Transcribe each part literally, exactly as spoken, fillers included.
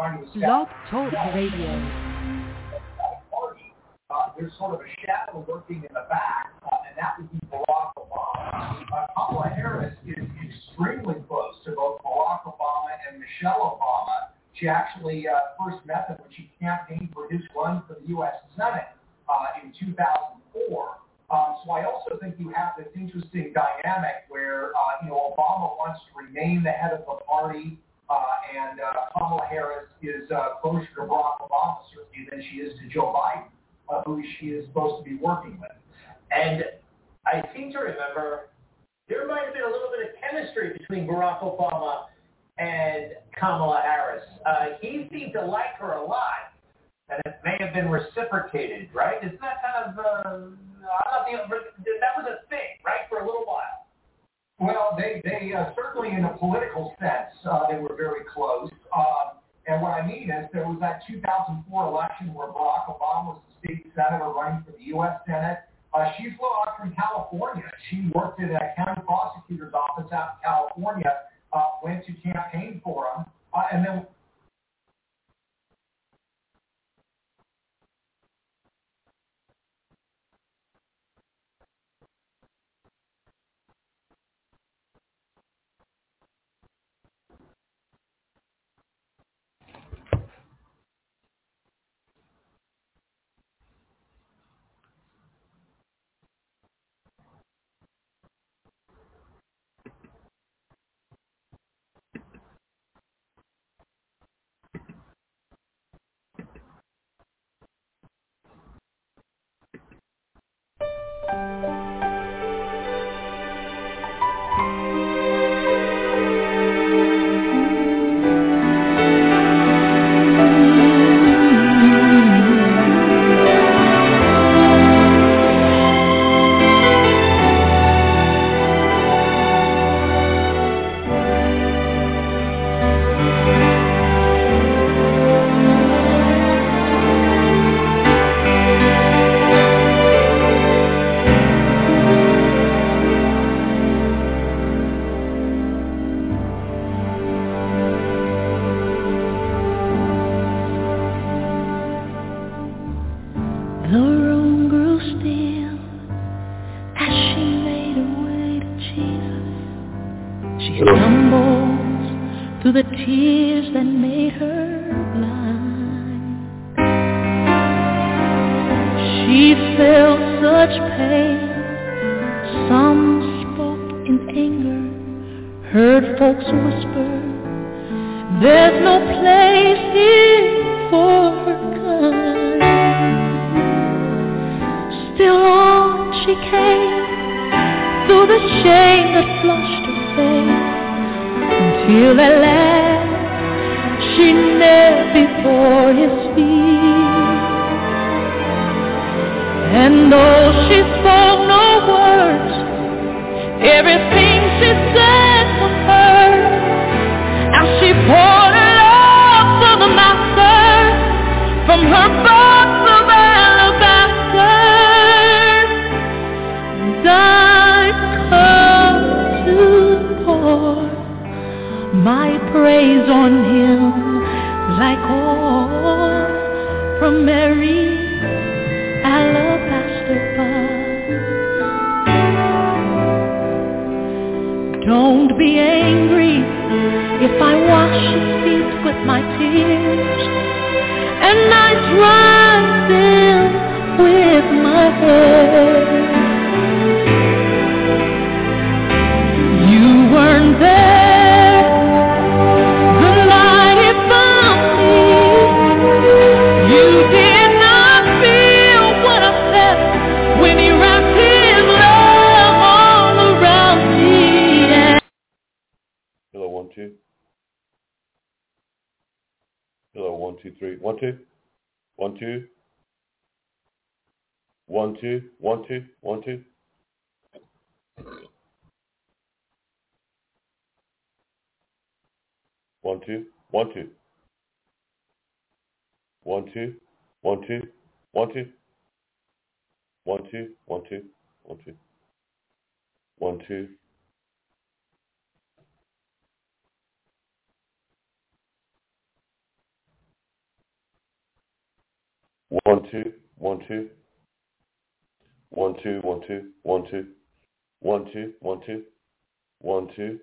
trying to Blog establish Talk Radio. party. Uh, there's sort of a shadow lurking in the back, uh, and that would be Barack Obama. Uh, Kamala Harris is extremely close to both Barack Obama and Michelle Obama. She actually uh, first met them when she campaigned for his run for the U S Senate uh, in two thousand four. Um, so I also think you have this interesting dynamic where, uh, you know, Obama wants to remain the head of the party, uh, and uh, Kamala Harris is uh, closer to Barack Obama, certainly, than she is to Joe Biden, uh, who she is supposed to be working with. And I seem to remember there might have been a little bit of chemistry between Barack Obama and Kamala Harris. Uh, he seemed to like her a lot, and it may have been reciprocated, right? Isn't that kind of, uh, I don't know, that was a thing, right, for a little while? Well, they, they uh, certainly in a political sense, uh, they were very close. Um, and what I mean is there was that two thousand four election where Barack Obama was the state senator running for the U S Senate. Uh, she flew out from California. She worked at a county prosecutor's office out in California, uh, went to campaign for him, uh, and then the tears that made her blind. She felt such pain. Some spoke in anger, heard folks whisper, there's no place here for her kind. Still on she came, through the shame that flushed her face, until at last she knelt before his feet. And though she spoke no words, everything she said was heard, as she poured her love to the master from her box of alabaster. And I've come to pour my praise on him like oil from Mary's alabaster box. Don't be angry if I wash his feet with my tears and I dry them with my hair. You weren't there two. Hello, one, two, three. One, two. One, two. One, two. One, two. One, two. One, two. One, two. One, two. One, two. One, two. One, two. One, two. One, two. One, two. One, two, one, two. One, two, one, two, one, two. One, two, one, two. One, two.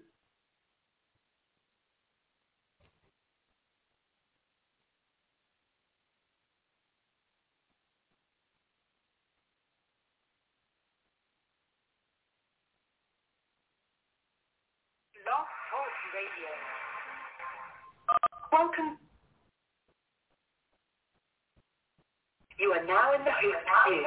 Love Talk Radio. Welcome. You are now in the host queue.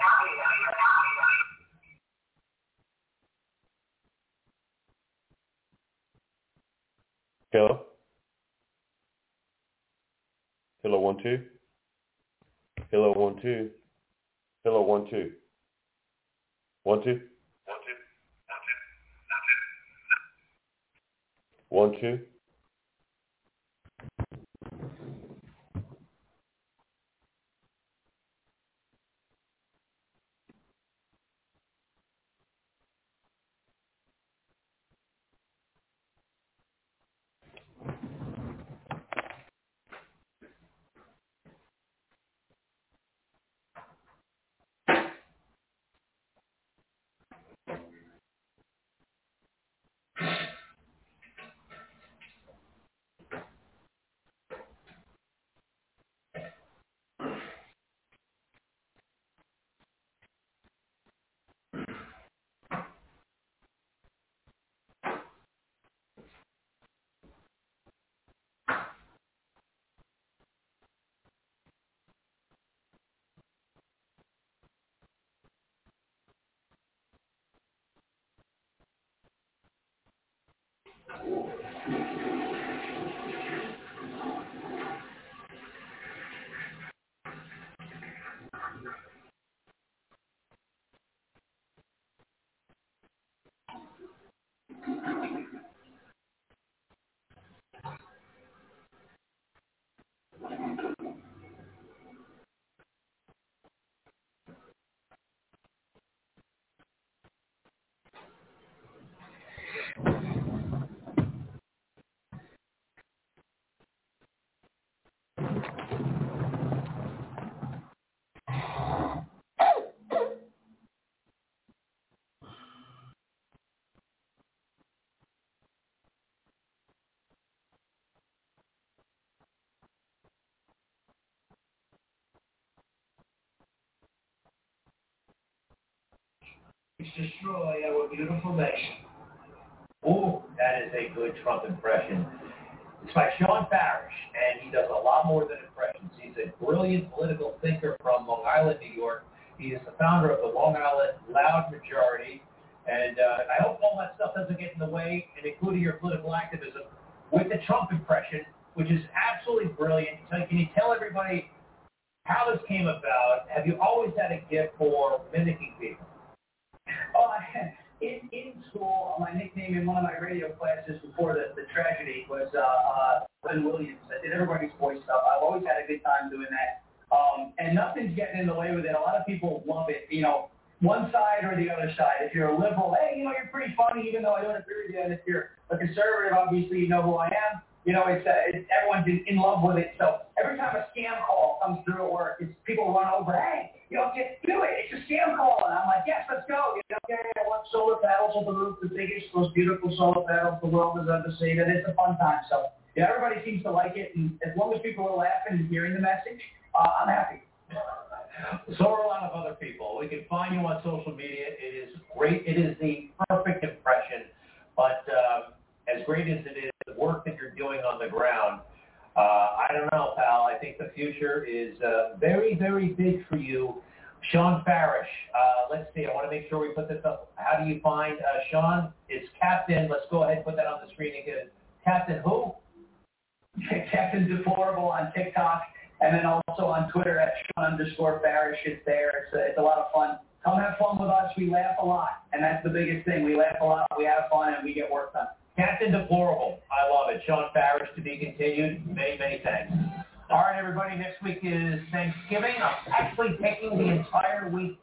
Hello? Hello, one, two. Hello, one, two. Hello, one, two. One, two. One, two. Destroy our beautiful nation. Oh, that is a good Trump impression. It's by Sean Parrish, and he does a lot more than impressions. He's a brilliant political thinker from Long Island, New York. He is the founder of the Long Island Loud Majority, and uh, I hope all that stuff doesn't get in the way, and including your political activism, with the Trump impression, which is absolutely brilliant. So can you tell everybody how this came about? Have you always had a gift for mimicking people? Oh, I, in, in school, my nickname in one of my radio classes before the, the tragedy was uh, uh, Glenn Williams. I did everybody's voice stuff. I've always had a good time doing that. Um, and nothing's getting in the way with it. A lot of people love it, you know, one side or the other side. If you're a liberal, hey, you know, you're pretty funny, even though I don't agree with you. And if you're a conservative, obviously you know who I am. You know, it's, uh, it's everyone's in, in love with it. So every time a scam call comes through at work, it's people run over, hey, you know, get do it. It's a scam call. And I'm like, yes, let's go. You know, yeah, yeah, what solar panels on the roof, the biggest, most beautiful solar panels the world has ever seen. And it's a fun time. So, yeah, everybody seems to like it. And as long as people are laughing and hearing the message, uh, I'm happy. So are a lot of other people. We can find you on social media. It is great. It is the perfect impression. But uh, as great as it is, the work that you're doing on the ground, uh, I don't know, pal. I think the future is uh, very, very big for you. Sean Parrish. Uh, let's see. I want to make sure we put this up. How do you find uh, Sean? It's Captain. Let's go ahead and put that on the screen again. Captain who? Captain Deplorable on TikTok. And then also on Twitter at Sean underscore Parrish. It's there. It's a, it's a lot of fun. Come have fun with us. We laugh a lot. And that's the biggest thing. We laugh a lot, we have fun, and we get work done. Captain Deplorable. I love it. Sean Parrish, to be continued. Many, many thanks. All right, everybody. Next week is Thanksgiving. I'm actually taking the entire week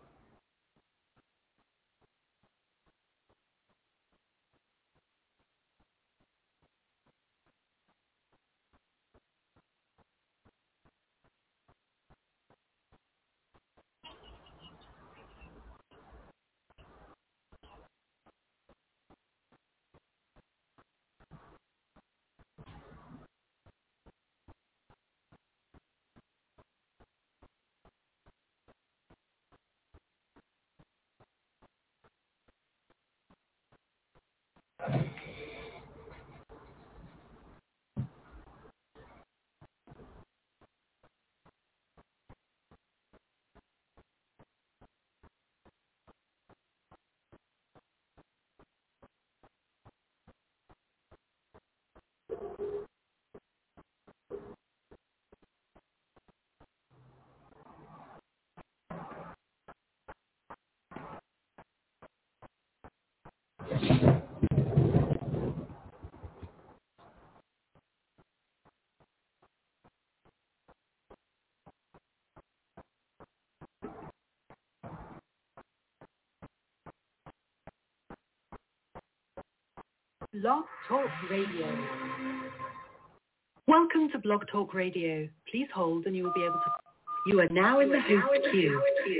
Blog Talk Radio. Welcome to Blog Talk Radio. Please hold and you will be able to... You are now in the host queue.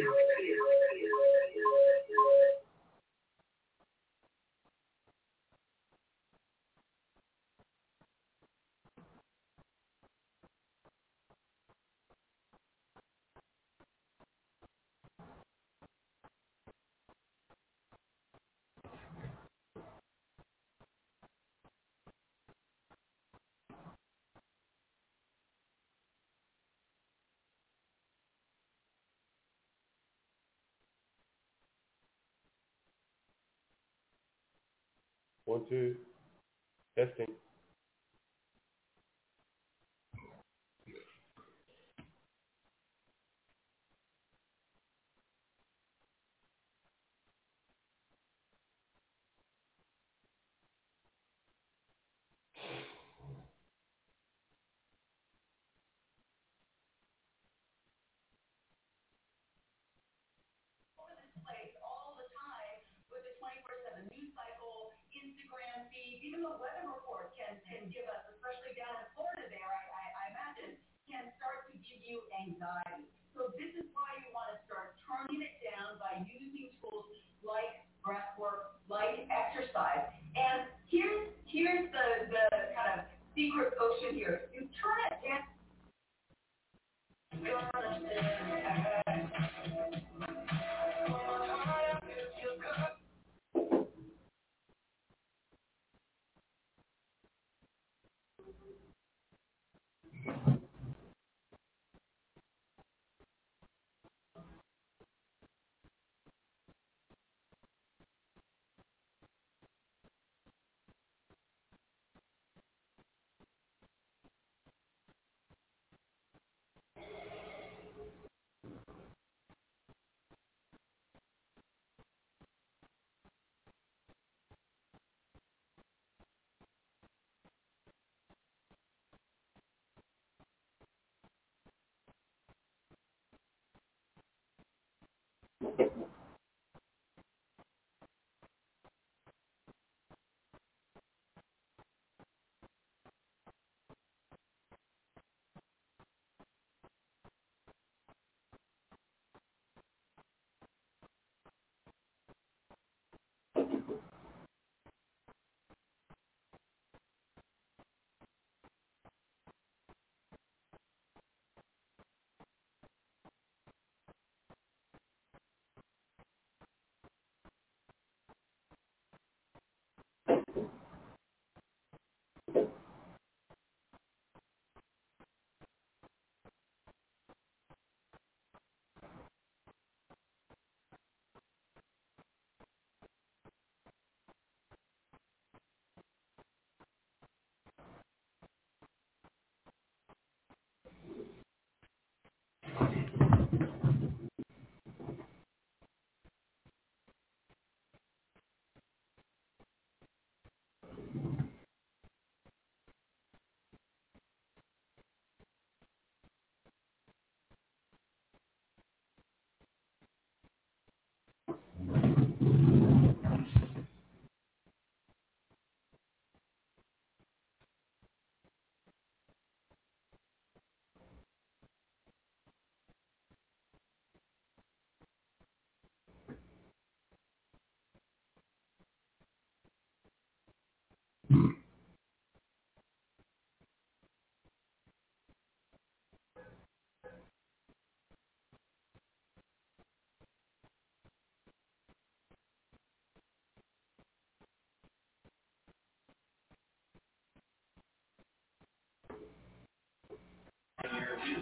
One, two, testing. All the time with the twenty-four seven news cycle, Instagram feed, even the weather report can, can give us, especially down in Florida there, I, I, I imagine, can start to give you anxiety. So this is why you want to start turning it down by using tools like breath work, like exercise. And here's here's the, the kind of secret potion here. You turn it down.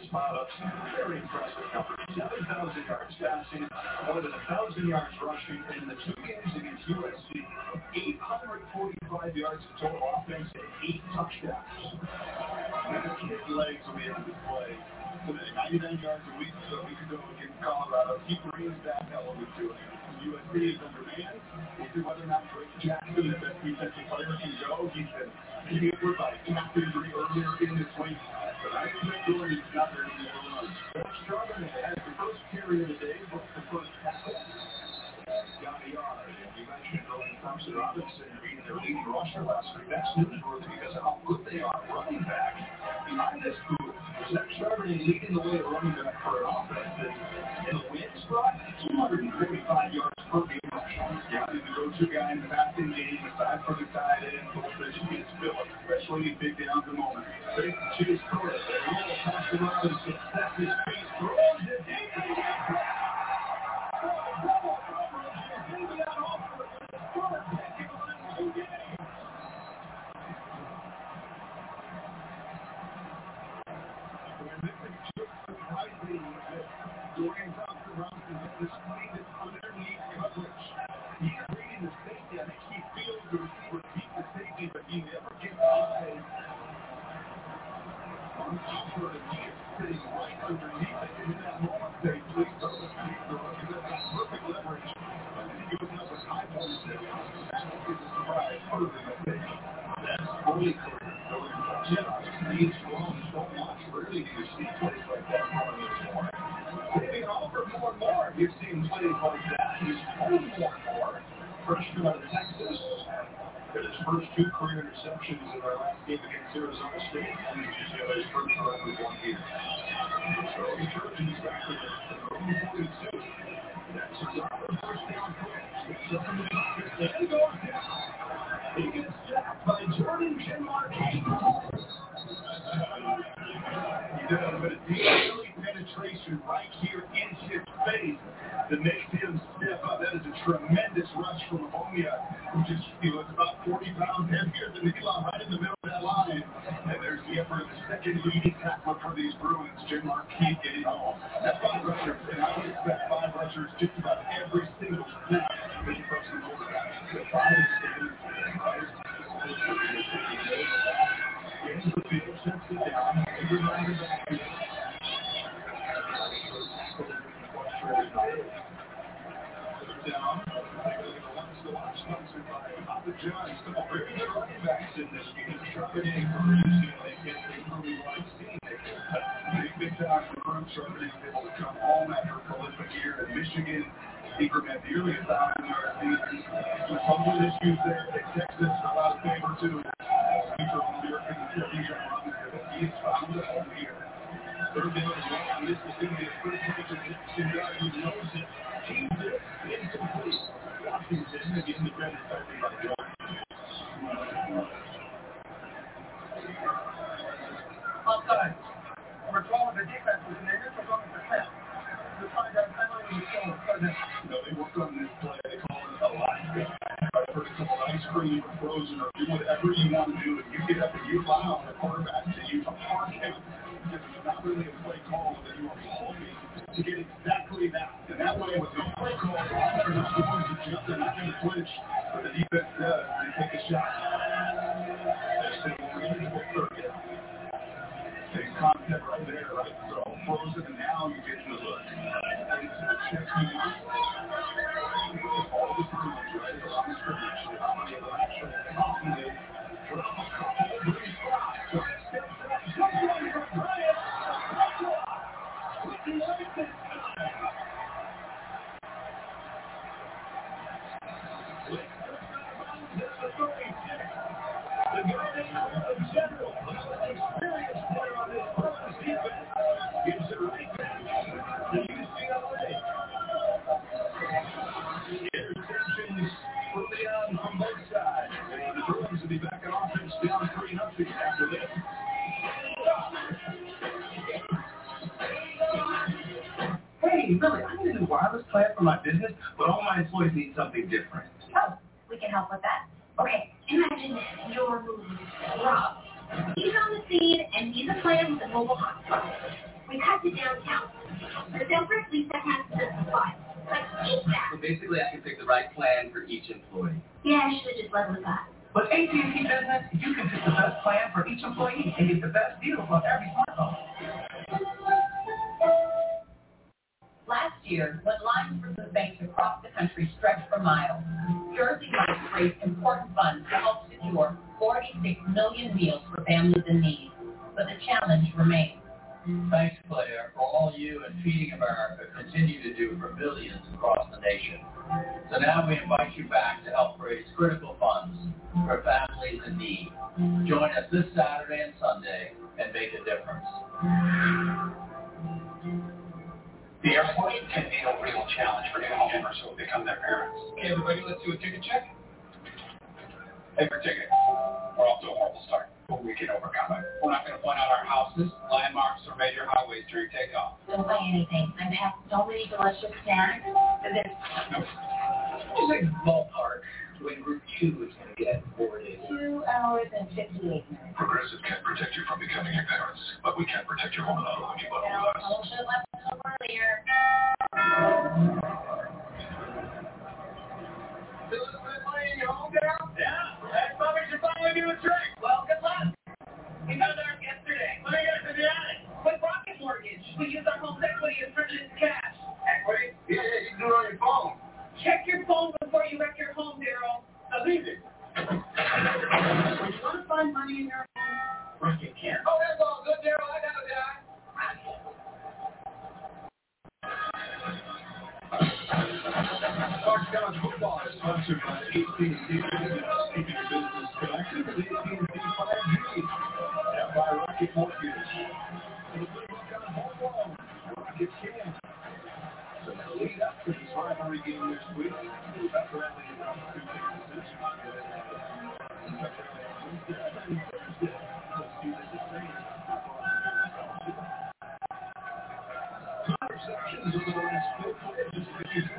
his spot-ups. Very impressive numbers. seven thousand yards passing, more than one thousand yards rushing in the two games against U S C. eight hundred forty-five yards of total offense and eight touchdowns. His legs will be on display today. ninety-nine yards a week, so a week ago against Colorado. He brings that element to it. U S C is undermanned. We'll see whether or not Drake Jackson, the best defensive player, can go. He's been injured by calf injury earlier in this week. But I think Jordan's not there to be able to run. Charbonnet has the first carry of the day, but the first tackle. Got a yard. And you mentioned Rowan Thompson Robinson being their leading rusher last week. That's newsworthy because of how good they are running back. Behind this group, Zach Charbonnet leading the way at running back for an offense that in the wins brought two hundred forty-five yards per game. Yeah, he's the go-to guy in the passing game, aside from the tight end, Goldfish gets Phillips, especially in big downs and moments. They chase Torres. They will pass the Robinson. That's his feet. Throws it deep. Double coverage. He's leaving that offer. Torres taking on him two games. Dorian Thompson Robinson has this play that's underneath coverage. He's reading the safety. I think he feels the receiver keep the safety, but he never gets eyes on offer, and he is sitting right underneath it. In that moment, they please throw the receiver. That's perfect leverage. I think he was up with high points. That is a surprise. Further mistake. That's fully clear. He's grown so much. Rarely do you see plays like that coming this morning. Saving Oliver more and more. You've seen plays like that. He's home more and more. Freshman out of Texas. Got his first two career interceptions in our last game against Arizona State. And he's just got his first run with one year. So the Trojans back to the Roman forty-two. That's a first down quick. Six up in the pocket. And goes down. He gets sacked by Jordan Chinmarkey. He does a bit of deep penetration right here in his face that makes him step up. That is a tremendous rush from Omia, who just, you know, it's about forty pounds heavier than Elon, right in the middle of that line. And there's the effort of the second leading tackler for these Bruins, Jim Marquis, getting home. That's five rushers, and I would expect five rushers just about every single snap that he puts in the quarterback. The five is standard. Into the field, sets it down, and reminded back to down. Sponsored by Papa John's. Couple very good running backs in this game. Charbonnet and Burns, you know, they get the early line steam. Big, big time for Burns. Charbonnet was able to come home after a prolific year in Michigan. Ingram had nearly a thousand yard season. Some fumble issues there at Texas, a lot of favor too. Future American Legion Robinson, he's found a home here. Third down and one. This is going to be a first major Dixon guy who knows it. Teams it. Incomplete. Washington again defended by Jones. Offside. Number twelve of the defense was in the initial going for Smith. To find out penalty was shown. No, they work on this play. They call it a Alaska. First couple ice cream or frozen or do whatever you want to do. If you get up and you allow the quarterback to use a hard kick, because it's not really a play call, but you are hoping to get exactly that. And that way, with no play call, they're not going to jump, they're not going to flinch. But the defense does. They take a shot. They're sitting reasonable third. Same concept right there, right? So frozen, and now you get to the look. Into the check you want. All the Bruins, right? They're on the scrimmage. They're on the other action. Confident. We're on the couple. Brings Brock. Steps up. Jump one for Bryant. That's one. Quickly like this time. Let's go down to the thirty-six. The guy of General, an experienced player on this Bruins defense, gives it right back to U C L A. Interceptions early on from both sides. The Bruins will be back in offense down three nothing after this. Hey, really, I need a new wireless plan for my business, but all my employees need something different. Oh, we can help with that. Okay, imagine this, your movie, Rob. He's on the scene, and he's a player with a mobile hotspot. We cut to downtown. But then first Lisa has to supply. Like, eat that. So basically, I can pick the right plan for each employee. Yeah, I should have just led with that. With A T and T Business, you can pick the best plan for each employee and get the best deals on every smartphone. Last year, when lines for the banks across the country stretched for miles, Jersey Mike's raised important funds to help secure forty-six million meals for families in need. But the challenge remains. Thanks, Claire, for all you and Feeding America continue to do for millions across the nation. So now we invite you back to help raise critical funds for families in need. Join us this Saturday and Sunday and make a difference. The airport can be a real challenge for new homeowners who will become their parents. Okay, everybody, let's do a ticket check. Paper ticket. We're off to a horrible start, but we can overcome it. We're not going to point out our houses, landmarks, or major highways during takeoff. Don't buy anything. I've had so many delicious snacks. This No. Just like ballpark when Group two is going to get boarded. two hours and fifty-eight minutes. Progressive can't protect you from becoming your parents, but we can protect your home and auto when you bundle Well, with us. I should have left a little earlier. Elizabeth Lane, you home now? Yeah. That probably should finally do a trick. Well, good luck. We found ours yesterday. What do you got in the attic? With Rocket Mortgage. We use our home's equity and turn it into cash. Equity? Yeah, yeah, you can do it on your phone. Check your phone before you wreck your home, Daryl. That's easy. When you want to find money in your home, Rocket can. Oh, that's all good, Daryl. I got it, guy. Fox College Football is sponsored by A T and T Business, keeping your business connected with A T and T five G. And by Rocket Mortgage. For the big look on home loan, Rocket can. So now lead up to this rivalry game next week. That's rally about two Texas. Thursday. Let's do this the same. Conversations over the last four players is the defense.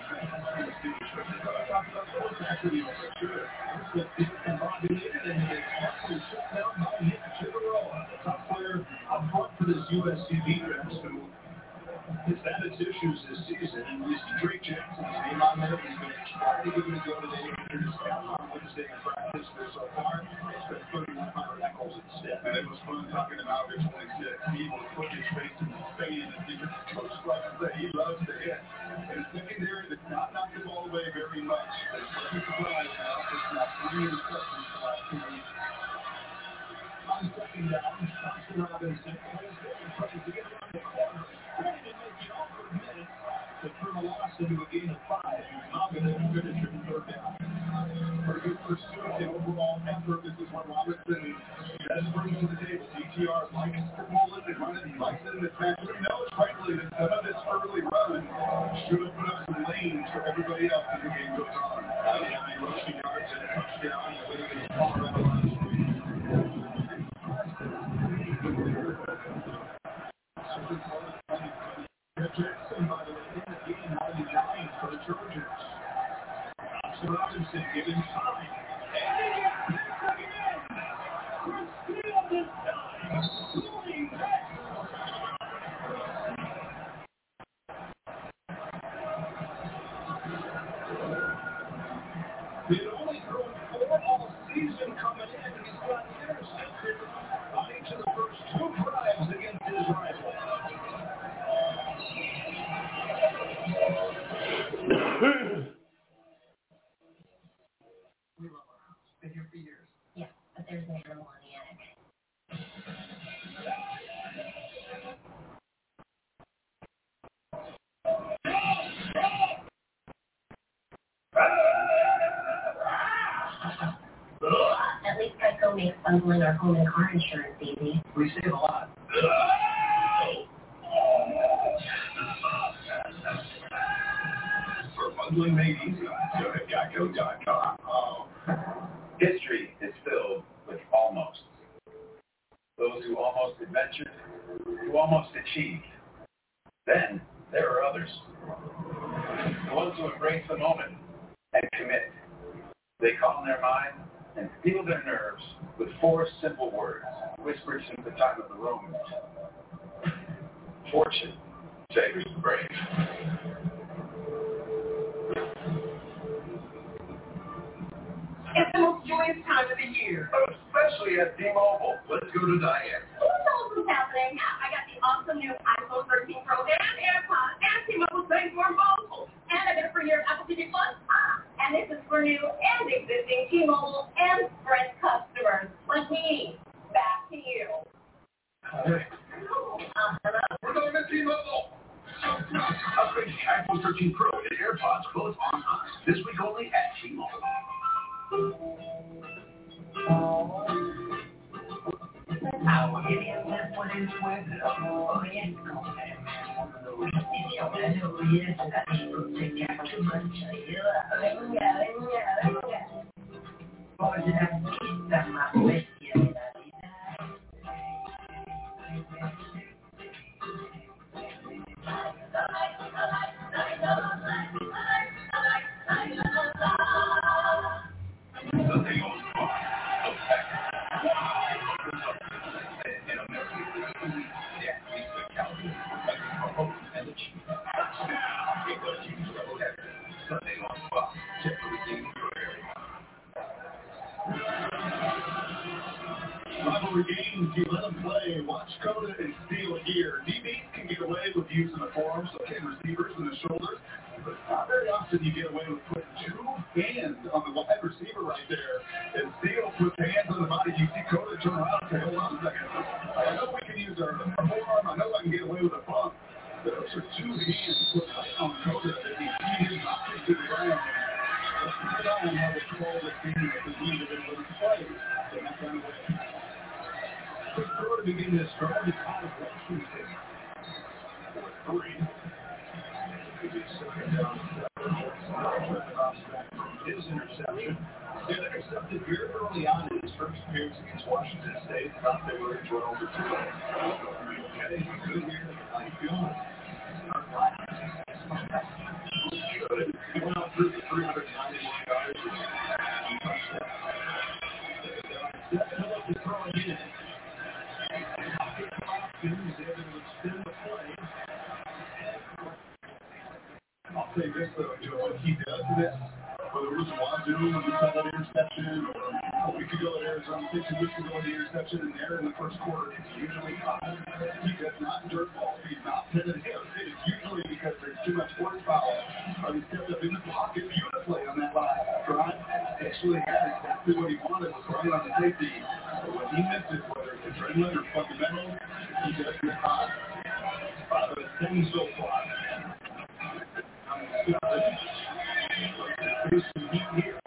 Talk about sports equity over sure. But and Bobby Layton is actually shut down by Nick Chigaroa, the top player up front for this U S C defense, who has had its issues this season. And we see Drake Jackson's name on there. He's been trying to give it a go today. He's got on Wednesday in practice there so far. It's been thirty-one hundred echoes instead. And it was fun talking about Rich twenty-six. He will put his face in his face and he just coach like that. He loves to hit. And secondary does not knock the ball away very much. There's nothing surprised now. It's not three interceptions the last two weeks. On second down, Thompson Robinson plays there and tries to get around the corner. Ready to make it all for a minute to turn a loss into a gain of five. He's not going to finish it in third down. Pretty good pursuit and overall effort. This is what Robinson best brings to the table. D T R likes to roll it and run it. He likes it in the trench. He knows, frankly, that some of this early run should have put up some lanes for everybody else as the game goes on. ninety-nine rushing yards and a touchdown. And winning it far out of the line. Jackson, by the way, in the game, ninety-nine for the Chargers. Thompson Robinson given time. And he got this again. Still this time. Moving back. He had only thrown four all season coming in, and he's got intercepted on each of the first two drives against his rival. We love our house. Been here for years. Yeah, but there's an animal in the attic. At least Geico makes bundling our home and car insurance easy. We save a lot. For bundling made easy, go to geico dot com. Oh. History is filled with almost. Those who almost adventured, who almost achieved. Then there are others. The ones who embrace the moment and commit. They calm their mind and feel their nerves with four simple words whispered since the time of the Romans. Fortune favors the brave. It's the most joyous time of the year. Especially at T-Mobile. Let's go to Diane. Who knows what's happening? I got the awesome new iPhone thirteen Pro and AirPods and T-Mobile's Thanks for Mobile. And I get a free year of Apple T V Plus. Ah, and this is for new and existing T-Mobile and Sprint customers like me. Back to you. Hey. Uh, hello? We're going to T-Mobile. Upgrade to iPhone thirteen Pro and AirPods both on us. This week only at T-Mobile. Rivalry games, you let them play. Watch Coda and Steel here. D Bs can get away with using the forearms, okay, receivers and the shoulders, but not very often you get away with putting two hands on the wide receiver right there. And Steel puts hands on the body. You see Coda turn around and say, hold on a second. I know we can use our, our forearm. I know I can get away with a bump. Those are two hands put right on Coda that he is not to the ground. Let's keep an eye on how they call this game at the end of it when it's played. So that's kind of way. Quick throw to begin this drive. It's out of Washington. For three. Second down. His interception. It intercepted very early on in his first appearance against Washington State. Thought they were going to run over two. Okay, good here. How you feeling? Good. He went out through the three hundred ninety-one yards. He touched that. Second up to throw again. I'll say this though, you know, when he does this, whether it was Wazoo when we saw that interception, or a week ago at Arizona State, two weeks ago the interception, and there in the first quarter, it's usually high. He does not dirt ball. He's not pinning him. It is usually because there's too much horsepower. Or he stepped up in the pocket beautifully on that last drive. Actually had exactly what he wanted, was right on the safety. But when he misses, whether it's adrenaline or fundamentals, he does get hot. Five of the ten so far. Here's some heat here.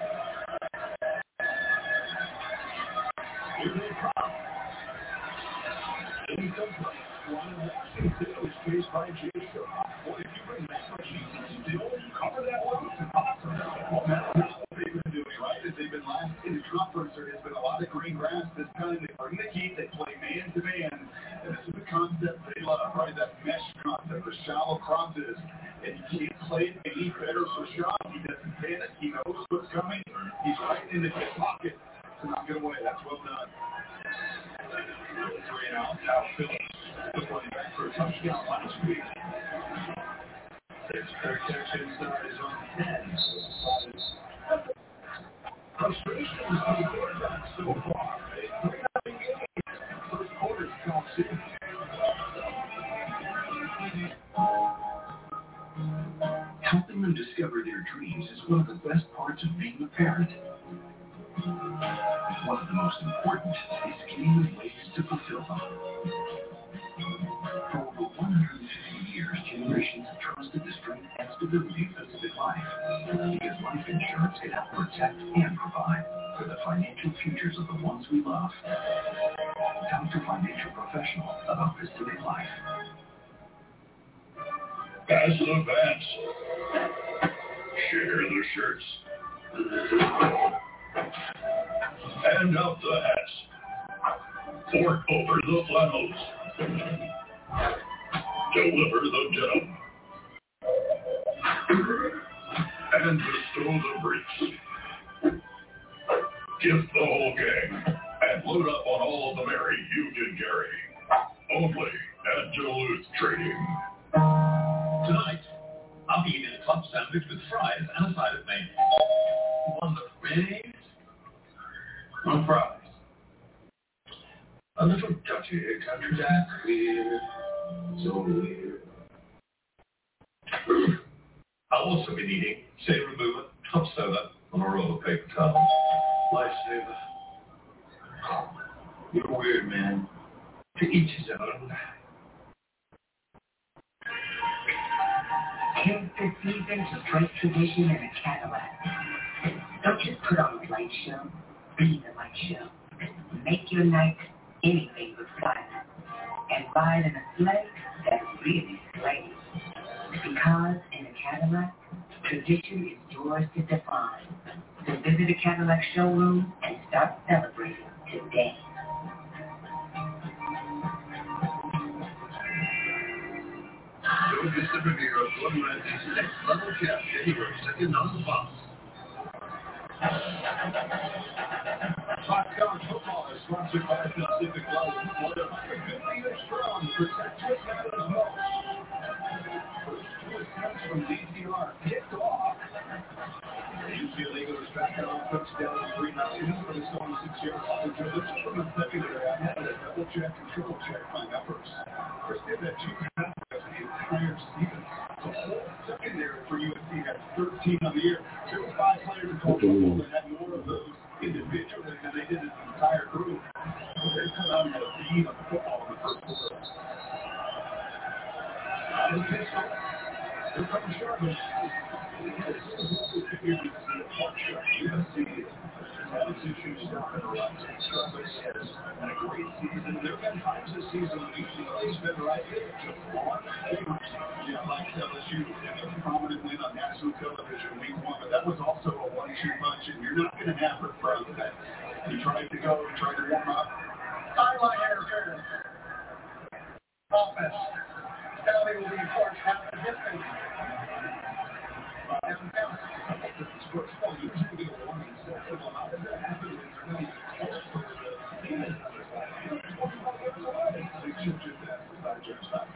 Here's the problem. Then he comes right. One of the Still is faced by Jason. Boy, if you bring that much heat still, you cover that one, it's awesome. Well, that's not what they've been doing, right? As they've been last in the conference, there has been a lot of green grass. This time they bring the heat, they play man to man. And this is the concept they love, right? That mesh concept, the shallow crosses. And you can't play it any better for Sean. He doesn't panic. He knows what's coming. He's right in the hip pocket to not get away. That's well done. Three and out. Kyle Phillips was running back for a touchdown last week. Six protection start is on ten. Frustration is on the quarterback so far. A three nothing game. First quarter's come soon. Helping them discover their dreams is one of the best parts of being a parent. One of the most important is giving them ways to fulfill them. For over one hundred fifty years, generations have trusted the strength and stability of Pacific Life, because life insurance can help protect and provide for the financial futures of the ones we love. Talk to a financial professional about Pacific Life. Pass the pants. Share the shirts. Hand out the hats. Fork over the flannels. Deliver the denim. And bestow the briefs. Gift the whole gang. And load up on all of the merry you can carry. Only at Duluth Trading. Tonight, I'll be eating a club sandwich with fries and a side of mayonnaise. One of mayonnaise on fries. A little touchy country that clear, so weird. I'll also be needing shade remover, top soda, and a roll of paper towel. Lifesaver. You're weird, man. To each his own. Tis the season to break tradition in a Cadillac. Don't just put on the light show, be the light show. Make your night anything but fun. And ride in a sleigh that really slays. Because in a Cadillac, tradition is yours to define. So visit a Cadillac showroom and start celebrating today. Join the superhero Gordon Ramsay's next level chef January second on the Fox. Hot College Football is sponsored by Pacific Life. fifty years strong, protect what matters most. First two attempts from D T R kicked off. U C L A goes back on touchdown to Green Mountain for the seventy-six yard coverage of the Superman secondary. I had a double check and triple check my numbers. First did that two halfbacks the entire season. The whole secondary for U S C had thirteen on the year. There were five players in college football that had more of those individually than they did as an entire group. So they cut out a beat of football in the first quarter. Out of the pistol. They're coming sharply. U S C had its issues stopping the run. Struggles has had a great season. There have been times this season when U C L A's been right there, just on favorites. Yeah, like L S U, a prominent win on national television week one, but that was also a one two punch, and you're not going to have it from that. He tried to go, he tried to warm up. Sideline interference. Offense. Penalty will be enforced half the distance. First of all, usually get a warning. So, how does that happen? It's really close to the team. They should just ask the side judge that.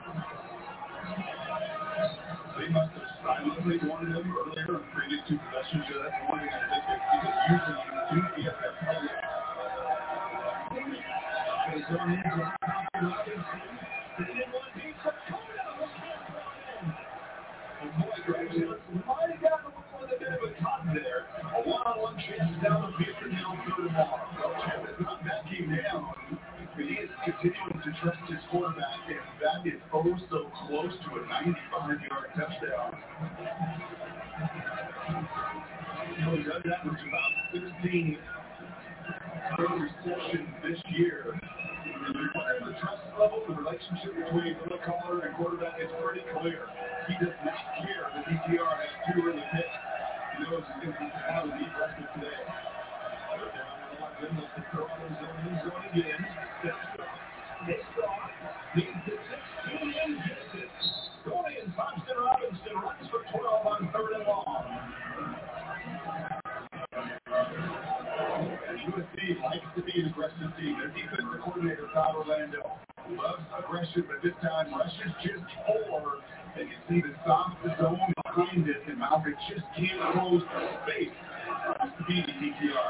They must have silently warned them earlier and previous two possessions of that warning. I think they because usually you do get that play. Okay, so on the inside, they didn't want to be so coming out. And boy, Greg Johnson might have gotten away with a bit of a cut there. A one-on-one chance down the field and now third and long. Belichick has not that game down, but he is continuing to trust his quarterback, and that is oh so close to a ninety-five yard touchdown. You know, he's done that with about sixteen total receptions this year. The trust level, the relationship between the caller and quarterback is pretty clear. He does not care that D T R has two early picks. He knows he's going to be out of the rest of today. They're down in eleven. Let's throw out his own end zone again. It's off. Needs the sixteen and gets it. Dorian Thompson Robinson runs for twelve on third and long. And U S C likes to be an aggressive team. Their defensive coordinator, Todd Orlando, loves aggression, but this time rushes just four. And you see the soft zone behind it, and Malcolm just can't close the space. That's the beat of D T R.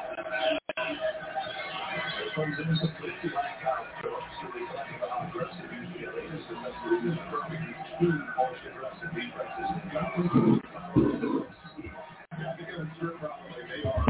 It comes in completely like Kyle Phillips, so they talk about how aggressive U C L A is, and that's the reason perfectly two most aggressive defenses. Yeah, I think I'm sure probably they are.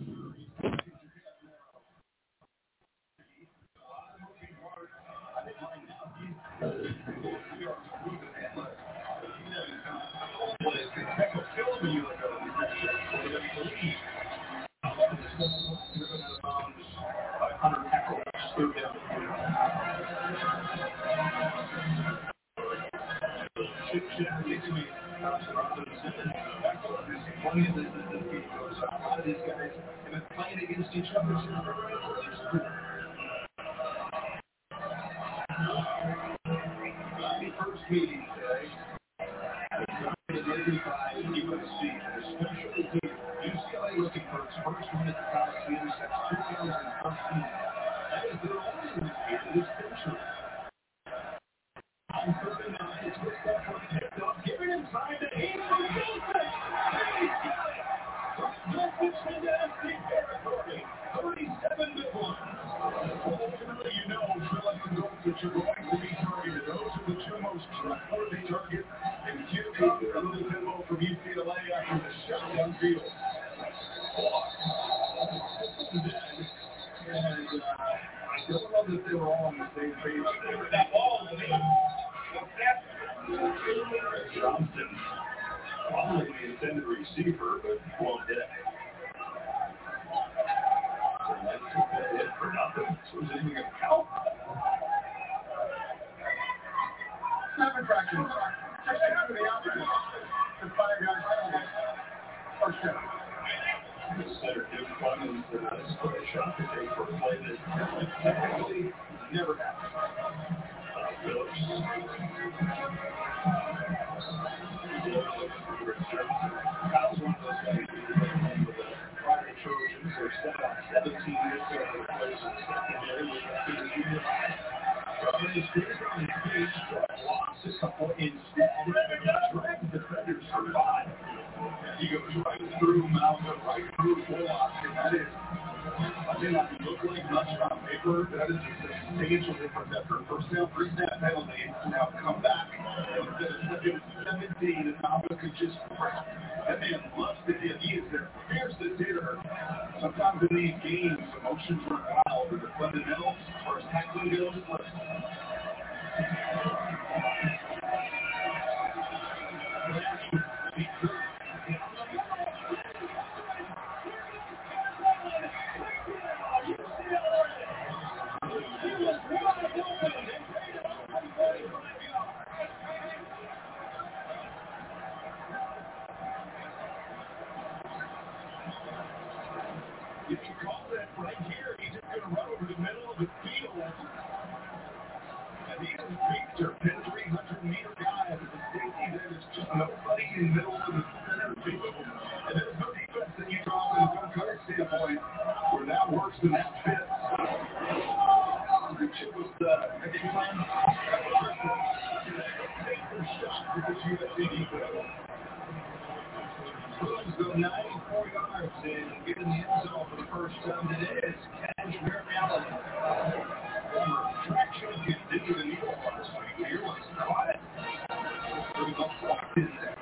A lot of these guys have been playing against each other since the first meeting today. It's by U S C, especially U C L A looking for its first win at the Coliseum since two thousand thirteen. That is their only win here this century. inside the eight for Wilson. He's got it. Message to Dynasty territory. thirty-seven to one. Ultimately, you know, drilling and goals that you're going to be targeted. Those are the two most trustworthy targets. And Q B, a little pinball from U C L A after the shot downfield. And uh, I don't know that they were all on the same page there. That ball, Johnson, probably the intended receiver, but won't hit it. So that took that hit for nothing. So was it even a count? Snap infraction. Just down to the outside. The five yards penalty. First down. The center Jim Clemens uh, took a shot to take for a play that technically never happened. Uh, Phillips. Kyle's one of those guys who did that with the Friday Trojans. They're set on seventeen years ago for the players in the secondary with that big unit. Robin is good on his page, but lost a couple instead. Dragged the defenders for five. He goes right through Malcolm, right through Bullock, and that is, I may not look like much on paper, that is a substantial difference after a first down, three snap penalty, and now come back. It was seventeen, and Malcolm could just, that man loves the hit. He is their fiercest hitter. Sometimes in these games, emotions run wild, but the fundamentals, as far as tackling goes, if you call that right here, he's just going to run over the middle of the field. And he is Victor, ten three hundred meter guy. As a safety, there is just nobody in the middle of the center field. And there's no defense that you draw from a gun cutter standpoint where that works and that fits. It was uh, a good time. Take the shot for this U S C defense. Brooks go ninety-four yards and get in the end zone for the first time today. It's Cashmere Allen. Former traction continued in the Eagles this week. Here was quiet. Pretty much walked in there.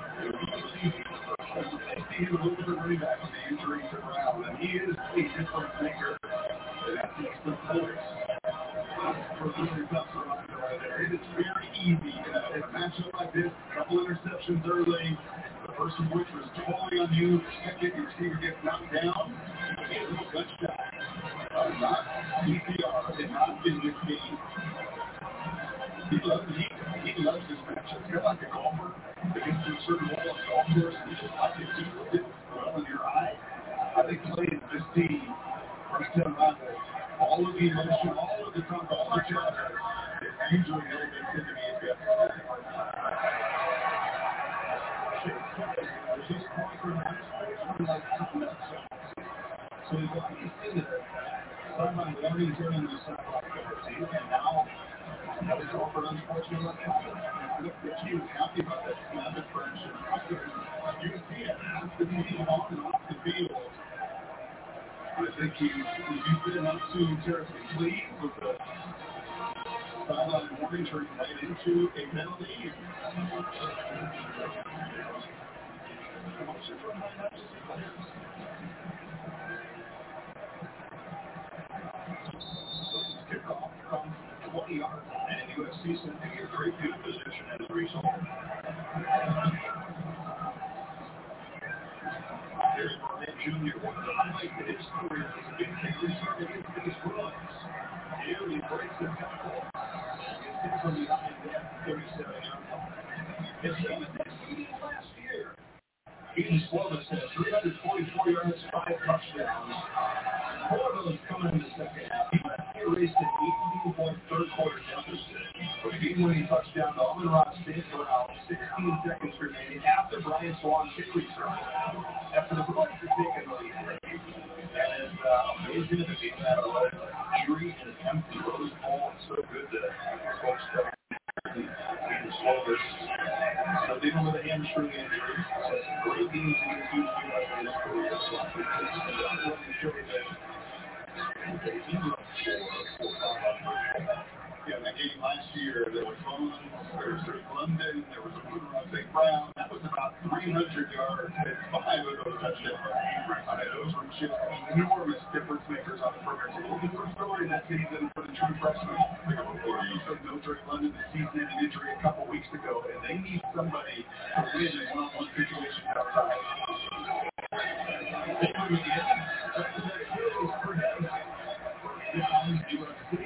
I see him a little bit of running back with the injury to Brown, and he is a different thinker. And that's the voice for the receiver right there. It is very easy in a, in a matchup like this. A couple interceptions early. The first of which was falling on you. Second, your receiver gets knocked down. It's a good shot. Uh, not E P R. It's not in this game. He loves, he, he loves this matchup. It's kind of like a golfer that gets to a certain level of golf course and you just like it. You look it well in your eye. I think playing this team, first time out there, all of the emotion, all of the time, all the job, it's usually a little bit into the E P R. So he's got he's in the sideline learning, turning the sideline coverage, and now that is all for unfortunately left hand. Look, he was happy about that snap differential. You can see it. It's the team off and off the field. I think he, he's been enough to terribly pleased with the sideline warning turning right into a penalty. Kickoff from twenty yards, and U S C sending a great field position as a result. There's Barnett Junior, one of the highlights of his career is a big kick return against his runs. Here he breaks the tackle. Gets hit from behind that thirty-seven yard line. His game is last year. Eaton Slovis has three hundred forty-four yards, five touchdowns. Four of those coming in the second half. He erased an eighteen-point third quarter deficit. But a game-winning touchdown to Amon-Ra Saint Brown, sixteen seconds remaining after Brian Swan kick return. After the Bruins had taken the lead. And it's uh, amazing to be that eerie and empty Rose Bowl. It's so good to folks that Eaton Slovis. dealing with a hamstring injury. Great games against U C L A in his career. Showed that he was yeah, in that game last year, there was Vaughn, there was Drake London, there was St. Brown. That was about three hundred yards and five of those touchdowns. I mean, those were just enormous difference makers on the program. So a little different story that season for the true freshmen. So no Drake London, the season-ending injury a couple weeks ago, and they need somebody to win in one-on-one situations outside. They bring it in. That's the next Achilles for him. It's U S C.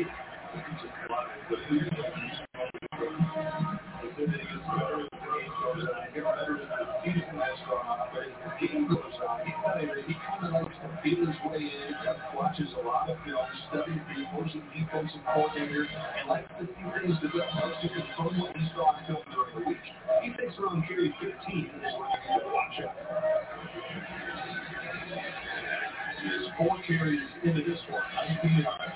He kind of likes to feel his way in, watches a lot of film, studies the opposing defensive coordinator, and likes to see things develop to confirm what he saw on film during the week. He thinks around carry fifteen is what he needs to watch out. There's four carries into this one, nineteen yards.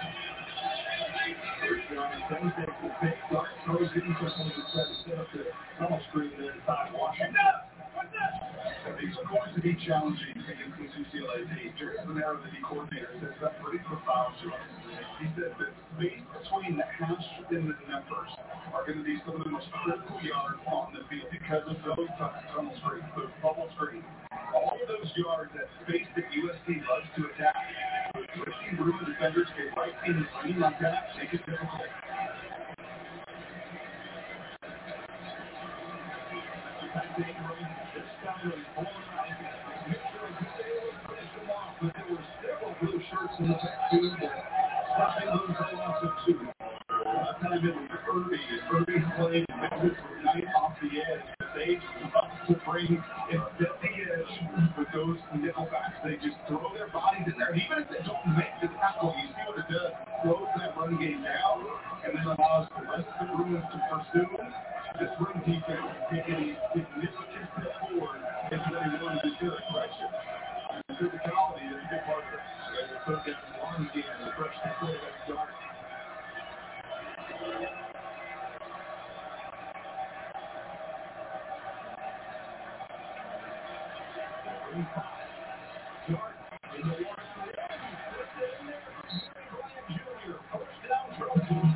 First down, seven takes the pick, Dart throws it into some of the set up the tunnel screen there to Todd Washington. These are going to be challenging against this U C L A team. Jerry Zanero, the D coordinator, says that's pretty profound to us. He said that space between the hash and the numbers are going to be some of the most critical yards on the field because of those tunnel screens, those bubble screens. All of those yards, that space that U S C loves to attack. Risky room defenders get right in the lane like that, make it difficult. But there were several blue shirts in the backfield that stopped England for a loss of two. That time it was Irby, and Irby played Memphis with night off the edge. But they love to bring and set the edge with those nickelbacks. They just throw their bodies in there. And even if they don't make the tackle, you see what it does. It slows that run game down and then allows the rest of the room to pursue. This run defense is taking a significant step forward into what they wanted to do at direction. And physicality is a big part of it. And the third down run game, the freshman quarterback Dart. Dart in the one. Junior, first down throw.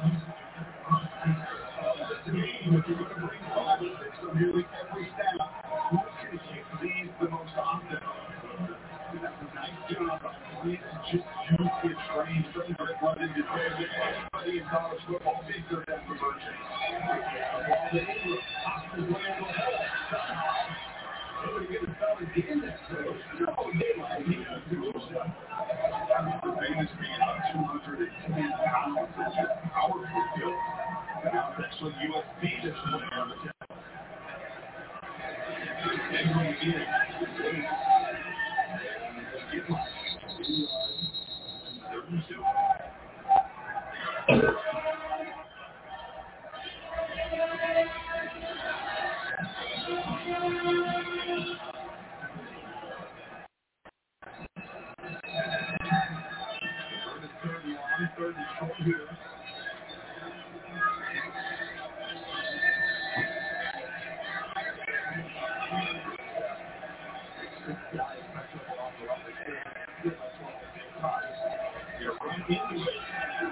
If you're going to bring five or six on nearly every snap, who's going to kick these the most often? That's a nice job. It's just you get trained from Drake London to say that everybody in college football thinks they're that conversion. While the Ingram, Oscar's laying the hole. They're going to get it done again that throw. No, they might need to do so. The famous being about two hundred ten pounds. It's just powerful built. Now it's actually U S C that's playing on the tip. Ingram again. thirty-two. Third and long, third and short here. You're right into it.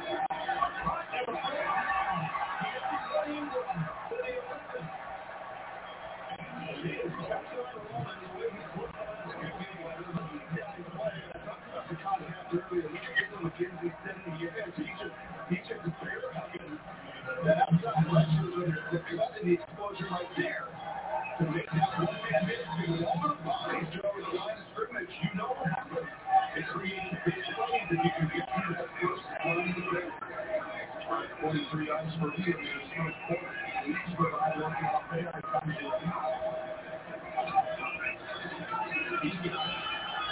The exposure right there to make that one man miss. All the bodies go over the line of scrimmage. You know what happens. It creates big plays and you can get to that first one to the forty-three yards for Lee in his first quarter. He's provided working out there. I come to the He's got it.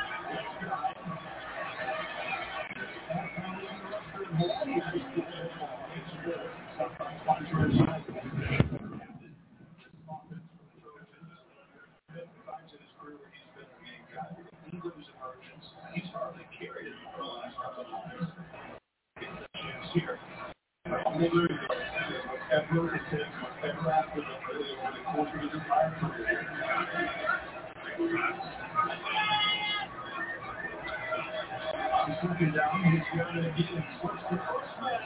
He's hardly carried it for the last couple of months. It's a chance here. Whatever it takes, whatever drafted him really over the course of his entire career. On second down, he's got it again. Switch to first man.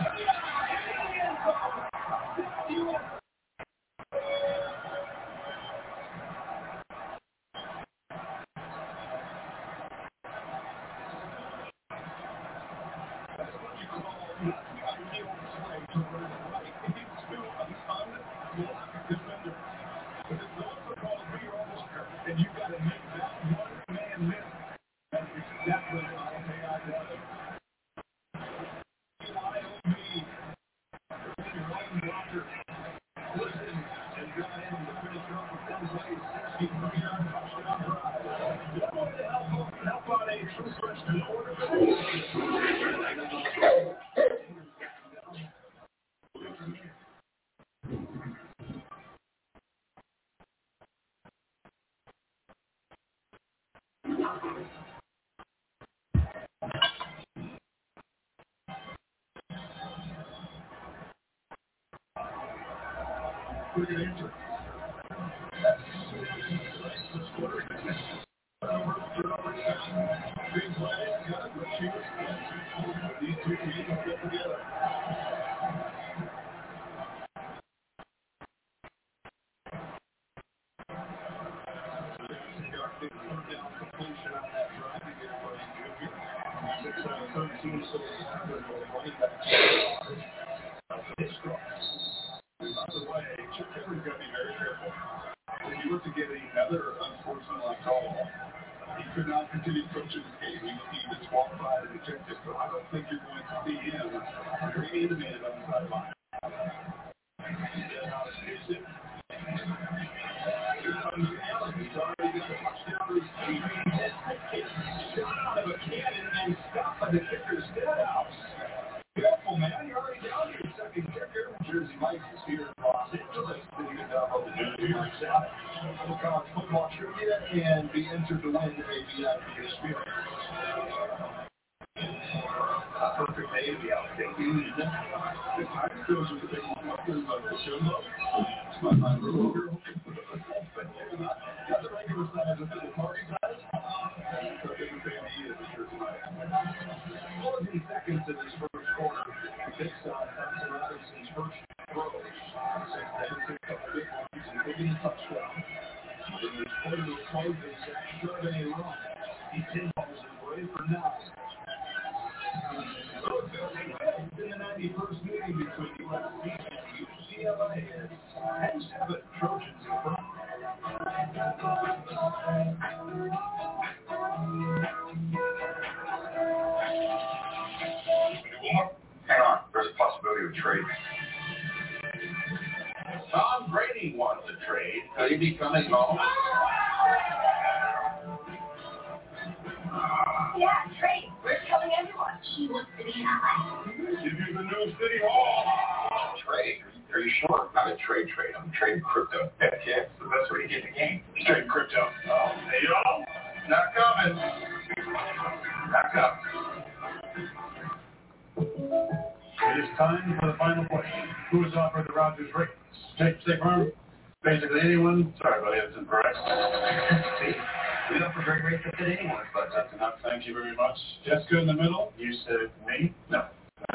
And you got to make that one man miss. That's exactly what I wanted. Ryan Walker listen and got in to finish off with one play, sixty-three yard touchdown drive. That would help help out a true freshman quarterback. We're going to enter. These two teams get together. By the way, Chip Taylor's got to be very careful. If you were to get another unsportsmanlike call, he could not continue coaching this game. He would be disqualified and ejected. So I don't think you're going to see him very animated on the sideline. Here comes Allen. He's already got the touchdown receipt. Shot out of a cannon and stopped by the kicker, Stenhouse. Careful, man. You're already down to your second kicker. Jersey Mike's is here in Los Angeles. Sitting at the New York South for college football trivia and be entered to win a V I P experience. A perfect day to be out thinking. The time goes with the big one. There's like the show. It's my time for a little girl. Got the regular size of the party size. That's a big fan he is, Jersey Mike. fourteen seconds in this first quarter. Picks on Thompson Robinson's first throw. Six and six couple big ones and taking the touchdown. In this quarter was closed and Zach Charbonnet wrong. He's ten balls in play for now. In the ninety-first meeting between U S C and U C L A is ten seven Trojans in front. Hang on, there's a possibility of trade. Tom Brady wants a trade. Could he be coming home? Yeah, trade. We're telling everyone. He wants to be in L A. Give you the new city hall. Trade? Are you sure? Not a trade trade. I'm trading crypto. Heck yeah, it's the best way to get the game. He's trading crypto. Oh, hey, y'all. Not coming. Not coming. It is time for the final question. Who has offered the Rogers rates? Jake State Farm? Basically anyone? Sorry, buddy, that's incorrect. See, we offer great rates to fit anyone's budget. That's enough. Thank you very much. Jessica in the middle? You said me? No.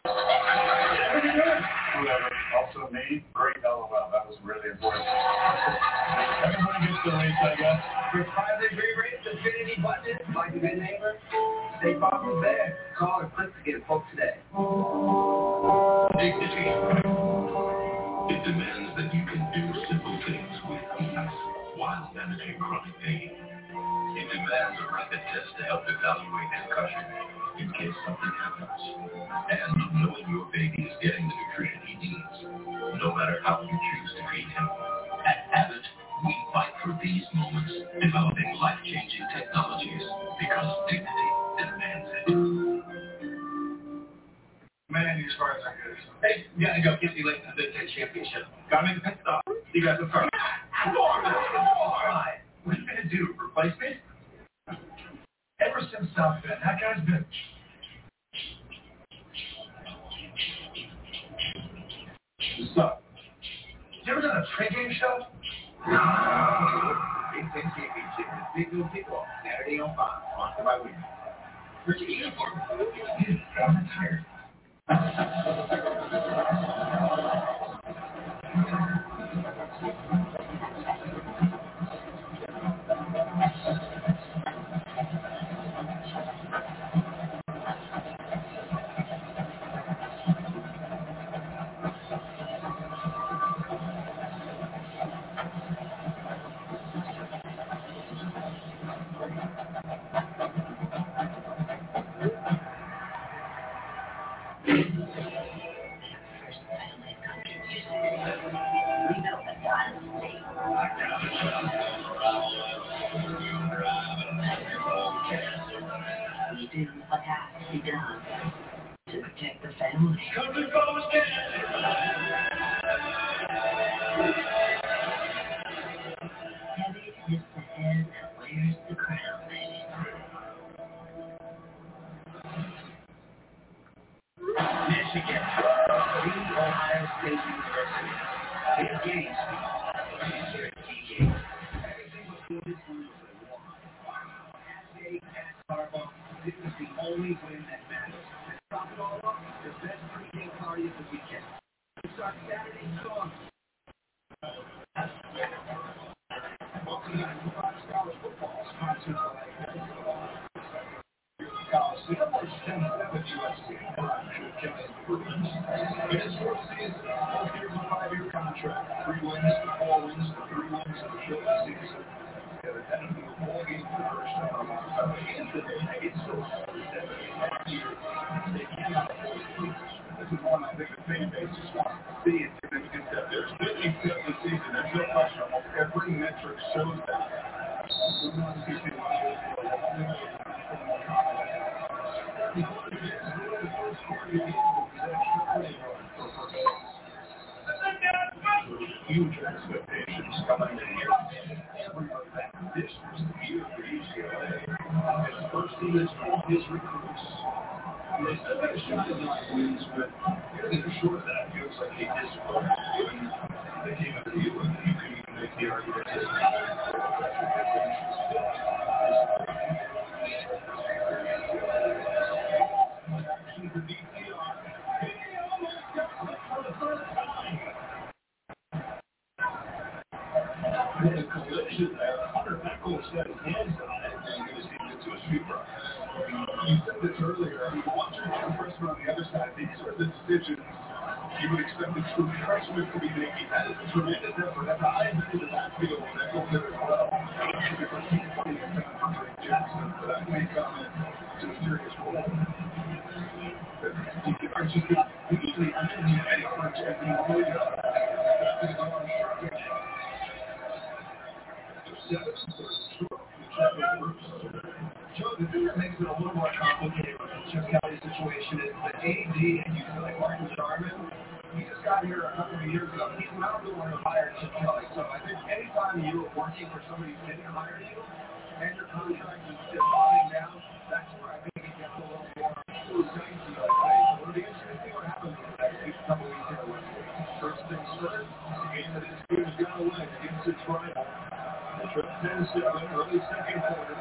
Whoever. Also me? Great. L O L. That was really important. Everybody gets the rates, I guess. For five degree rates to fit any budget, like a good neighbor, State Farm is there. Call or click to get a quote today. Dignity. It demands that you can do simple things with ease while managing chronic pain. It demands a rapid test to help evaluate concussion in case something happens. And knowing your baby is getting the nutrition he needs, no matter how you choose to feed him. At Abbott, we fight for these moments, developing life-changing technologies because dignity demands it. Man, these cars are good. Hey, you gotta go. Can't be late for the Big Ten Championship. Gotta make a pit stop. You guys are first. More! More! What are you gonna do? Replace me? Ever since South Bend, that guy's been... What's up? You ever done a pregame show? No. Big Ten Championship is Big Blue Kickoff, Saturday on Fox, sponsored by Wings. Where's your uniform? I'm tired. Do what has to be done to protect the family. Heavy is the head that wears the crown, baby. Michigan, the Ohio State University. Big games. Here at T J. Everything was good as blue for the war. At State, at Starbucks. This is the only win that matters. And top it all up, the best pregame party of the weekend. We start Saturday strong. Welcome back to Fox College Football, sponsored by Coliseum, or seven seven U S C. In its fourth season, four years and five-year contract. Three wins, four wins, three wins in the short season. They came out this is one I think the fan base just wants to see. It's significant that there's fifty-fifth this season. There's no question. Almost every metric shows that. Huge expectations coming in here. Everybody back this was the year for U C L A. His first team is all his recruits. They still got a shot at nine wins, but anything short of that feels like a disappointment. They came out of the U S, you can even make the argument that the D T R almost got flipped for the first time. With a collision there, Hunter Beckles got his hands on it, and he was taken to a street run. You said this earlier, watching Jim Freshman on the other side, these are the decisions you would expect a true freshman to be making. That is a tremendous effort. At the high end of the backfield, Beckles did as well. Jackson, but that may come into a serious role. It's just usually under the edge, and he really does. That's a long shot. Joe, the thing that makes it a little more complicated with the Chip Kelly situation is the A D and you feel like Martin Jarman. He just got here a couple of years ago. He's not the one who hired Chip Kelly. So I think anytime you are working for somebody who didn't hire you and your contract is just running down, that's where I think it gets a little more dicey, like say. So it'll be interesting to see what happens in the next couple of weeks here with first things first. The game that his team has got to win against its rival. ten seven, early second quarter.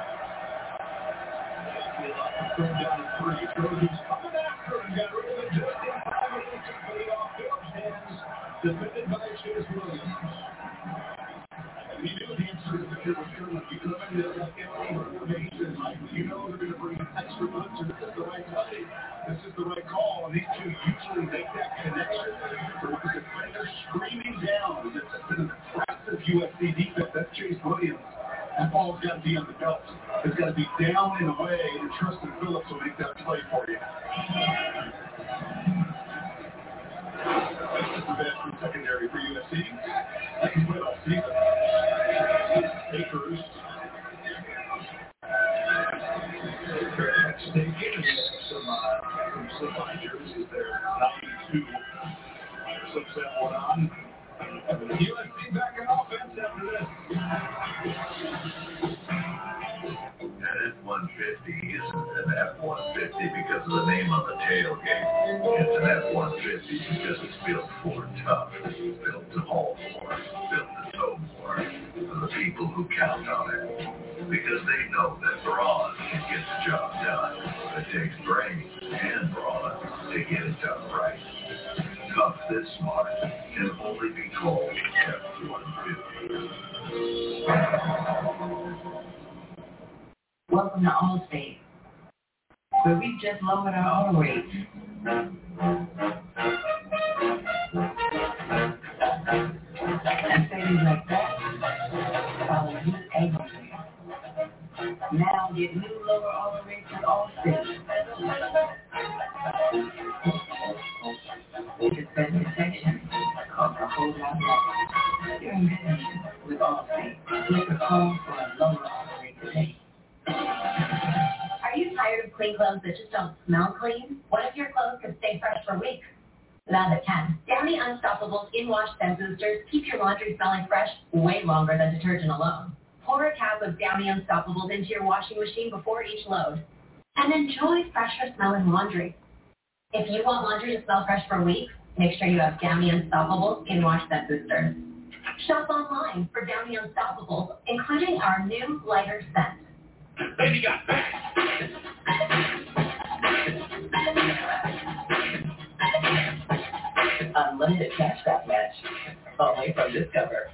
Third down and three. Trojans coming after and got rid of it just in time. And they took it off Phillips' hands, defended by Chase Williams. And he knew the answer to the kid was coming. You come into that game formation, you know they're going to bring an extra punch, and this is the right play. This is the right call, and these two usually make that connection. So with the defender screaming down, it's an impressive U S C defense. That's Chase Williams. That ball's got to be on the belt. It's got to be down and away, and Tristan Phillips will make that play for you. That's the best from secondary for U S C. That's what I'll see. Akers. They gave some, uh, some slip-on jerseys there. ninety-two. Slips that one on. U S C back in offense after this. An F one fifty isn't an F one fifty because of the name on the tailgate. It's an F one fifty because it's built for tough. It's built to haul count on it. Because they know that brawn can get the job done. It takes brains and brawn to get it done right. Tough this smart can only be called F one fifty. Welcome to Allstate, where we've just lowered our auto rates. And savings like that follow you everywhere. Now get new lower auto rates with Allstate. It's better protection, costs a whole lot less. You're in business with Allstate. Make a call for a lower auto rate today. Are you tired of clean clothes that just don't smell clean? What if your clothes could stay fresh for weeks? Now they can. Downy Unstoppables In-Wash Scent Boosters keep your laundry smelling fresh way longer than detergent alone. Pour a cap of Downy Unstoppables into your washing machine before each load. And enjoy fresher smelling laundry. If you want laundry to smell fresh for weeks, make sure you have Downy Unstoppables In-Wash Scent Boosters. Shop online for Downy Unstoppables, including our new lighter scent. Baby got back. Unlimited cashback match. Only from Discover.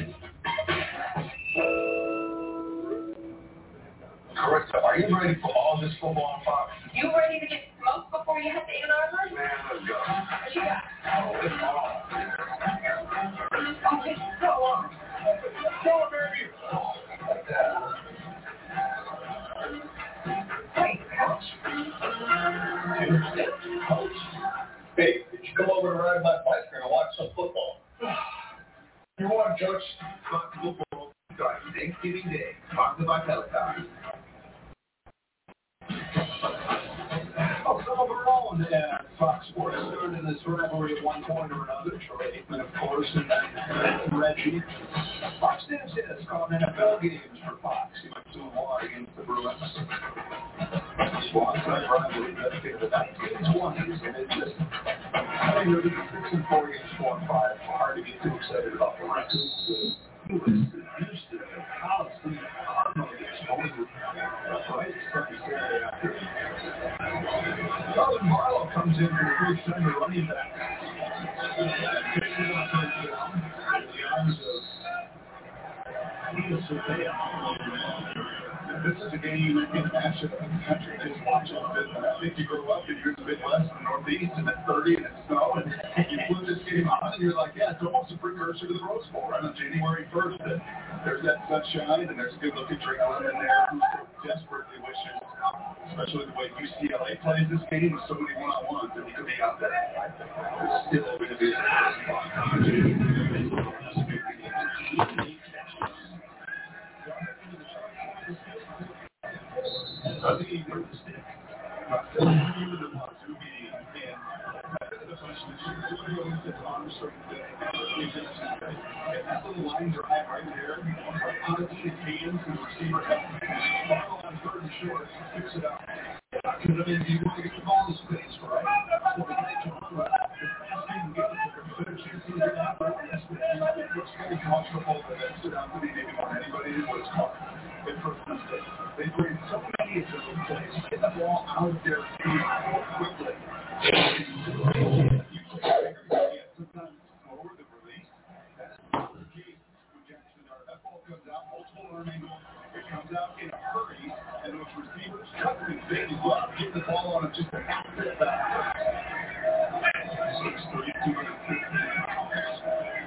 Carissa, are you ready for all this football on Fox? You ready to get smoked before you hit the eight hour lunch? Man, let's go. What you got? Oh, it's on. Okay, go on. Go on, baby. Like that. Hey, coach. Coach. Hey, did you come over to ride my bike or to watch some football? You want to coach? Talk football. Starting Thanksgiving Day. Talk about helicopters. Oh, some of our own at Fox Sports started in this rivalry at one point or another. Troy Aikman, of course, and then Reggie. Fox News has called N F L games for Fox. He went two and one against the Bruins. Swans that rivalry dedicated to nineteen twenties, and it just, I mean, they're six and four against four and five. Hard to get too excited about the record. He was used to the college league Cardinal against Hollywood. Right? Sunday, Saturday afternoon. Colin Marlowe comes in for the first time running back. Picks it up and down in the arms of Neil Surveyor. This is a game you can match in the country just watching. I think you grow up and you're in the Midwest and the Northeast and it's thirty and it's snow and you flip this game on and you're like, yeah, it's almost a precursor to the Rose Bowl right on January first. And there's that sunshine and there's a good looking Drake in there who desperately wishes, especially the way U C L A plays this game with so many one-on-ones, that he could be out there. It's still going to be a I think he wrote the stick. He was the one to be, and the question is, you go into the arm strength and that little line drive right there, out of his hands, and the receiver has on third and short, picks it up. Because I mean, you want to get the ball in space, right? So the guy can run, you can get the better chance to get that, but it looks very comfortable, but that stood out to me maybe more than anybody who was caught. In first mistake. They bring so many of them in place. Get the ball out there quickly. Sometimes slower the release. That's the case with Jackson. That ball comes out, multiple arm angles. It comes out in a hurry, and those receivers cut the big love, get the ball on it just a half bit back. six three, two hundred fifteen pounds.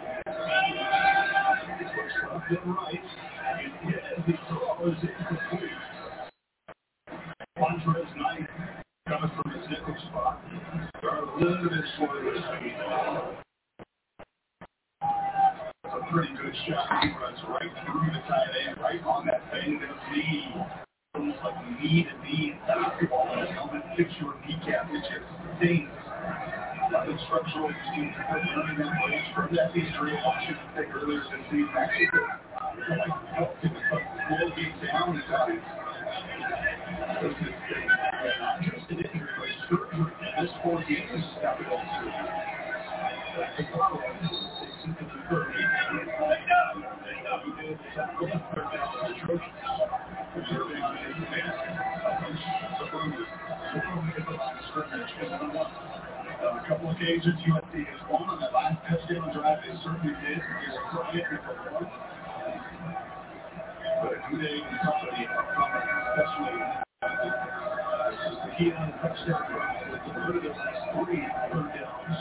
Left and right. As he throws incomplete. Montrez Knight coming from his nickel spot. They're a little bit slow this week. That's a pretty good shot. He runs right through the tight end, right on that thing. That knee, almost like knee to knee basketball. And helmet fix your kneecap. It just stings. Nothing structural. You see, running that branch from that injury. Washington State earlier this season. Actually, like helped him slow get down and out. Not just an injury, but surgery. This four games got it all through. That's a problem. It's into the third. He did tackle the third down. occasions U S C has won on that last touchdown drive. They certainly did. You're correct. But a good day and company are coming, especially this is the key on the touchdown drive. It's converted the last three third downs.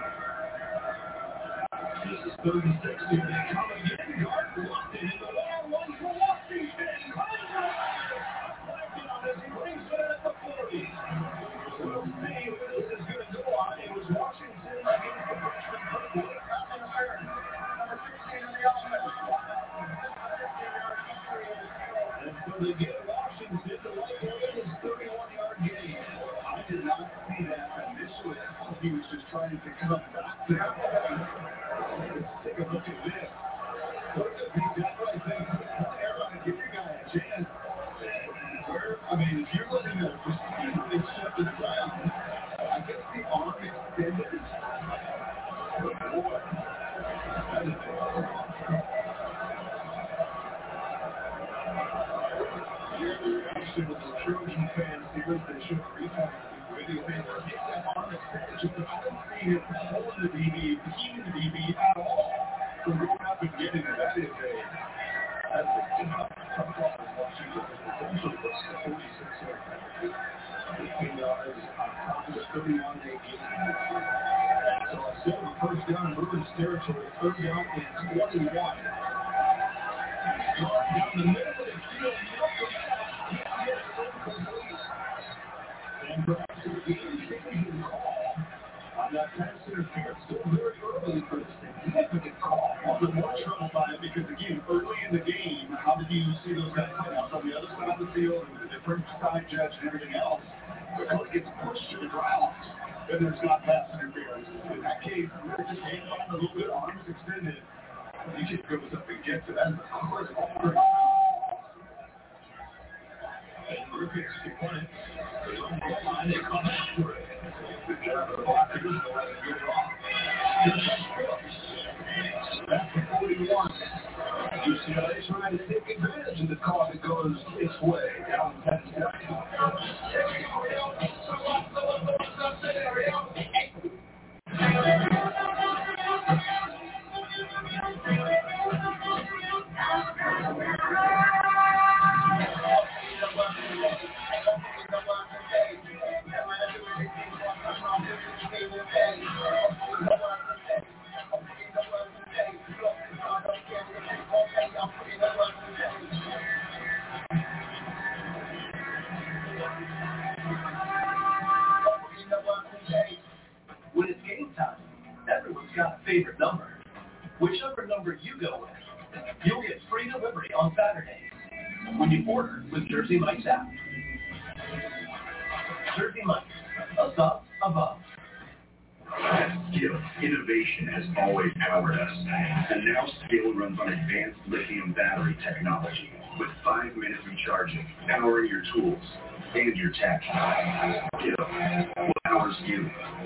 This is third and six. Here they come again. Gardner Washington in the one-on-one for Washington. Coming down as he brings it at the forty. So we'll see where this is going to go on. It was Washington against the freshman Kirkwood. Number sixteen on the offense. And so they get Washington to like his thirty-one-yard gain. I did not see that initially. I thought he was just trying to come back to that. Let's take a look at this. Look at that right there. Aaron, give your guy a chance. Where, I mean, if you're looking at a receiver and shut it down, I guess the arm extended. But boy, that is with the Trojan fans here, they should refund the video fans. Get that arm extended. I don't see him holding the D B, keeping the D B at all. From going up and getting it, that is a that's a tough, tough call for Washington. Essentially, what's the forty-six yard fifteen yards on top of the thirty-one they gained. So instead of a first down in Bruins territory, third down is twenty-one. Down the middle of the field, and perhaps a game-changing call on that pass interference. Still very early for this significant call. But more trouble by it because, again, early in the game, how did you see those guys play out on the other side of the field and the different side judge and everything else? Because it gets pushed to the ground, and there's not pass interference. In that case, they're just hanging on a little bit, arms extended. He just goes up and gets it. That's the first ball. And Rubik's point. There's on the line, they come after it. Good job of the blockers. Good off. Back to forty-one. U C L A trying to take advantage of the call that goes its way down ten seconds. When it's game time, everyone's got a favorite number. Whichever number you go with, you'll get free delivery on Saturdays when you order with Jersey Mike's app. Jersey Mike's, a sub above. At Skill, innovation has always powered us. And now Skill runs on advanced lithium battery technology with five-minute recharging, powering your tools and your tech. Skill, what powers you?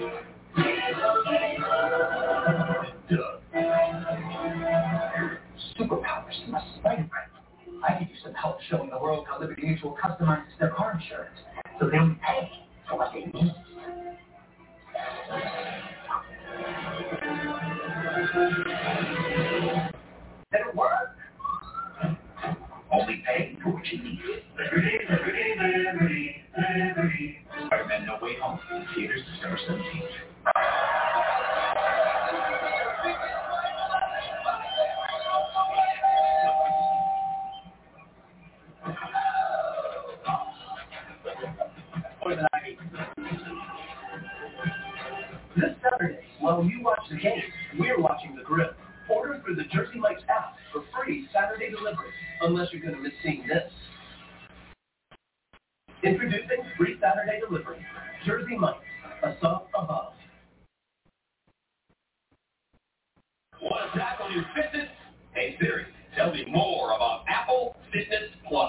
Superpowers must spider I could use some help showing the world how Liberty Mutual customizes their car insurance so they only pay for what they need. Did it work? Only pay for what you need. Liberty, Liberty, Liberty, Liberty. Spider-Man No Way Home. Theaters December seventeenth. This Saturday, while you watch the game, we're watching the grill. Order through the Jersey Mike's app for free Saturday delivery, unless you're going to miss seeing this. Introducing free Saturday delivery. Jersey Mike's, a sub above. Want to tackle your fitness? Hey Siri, tell me more about Apple Fitness Plus.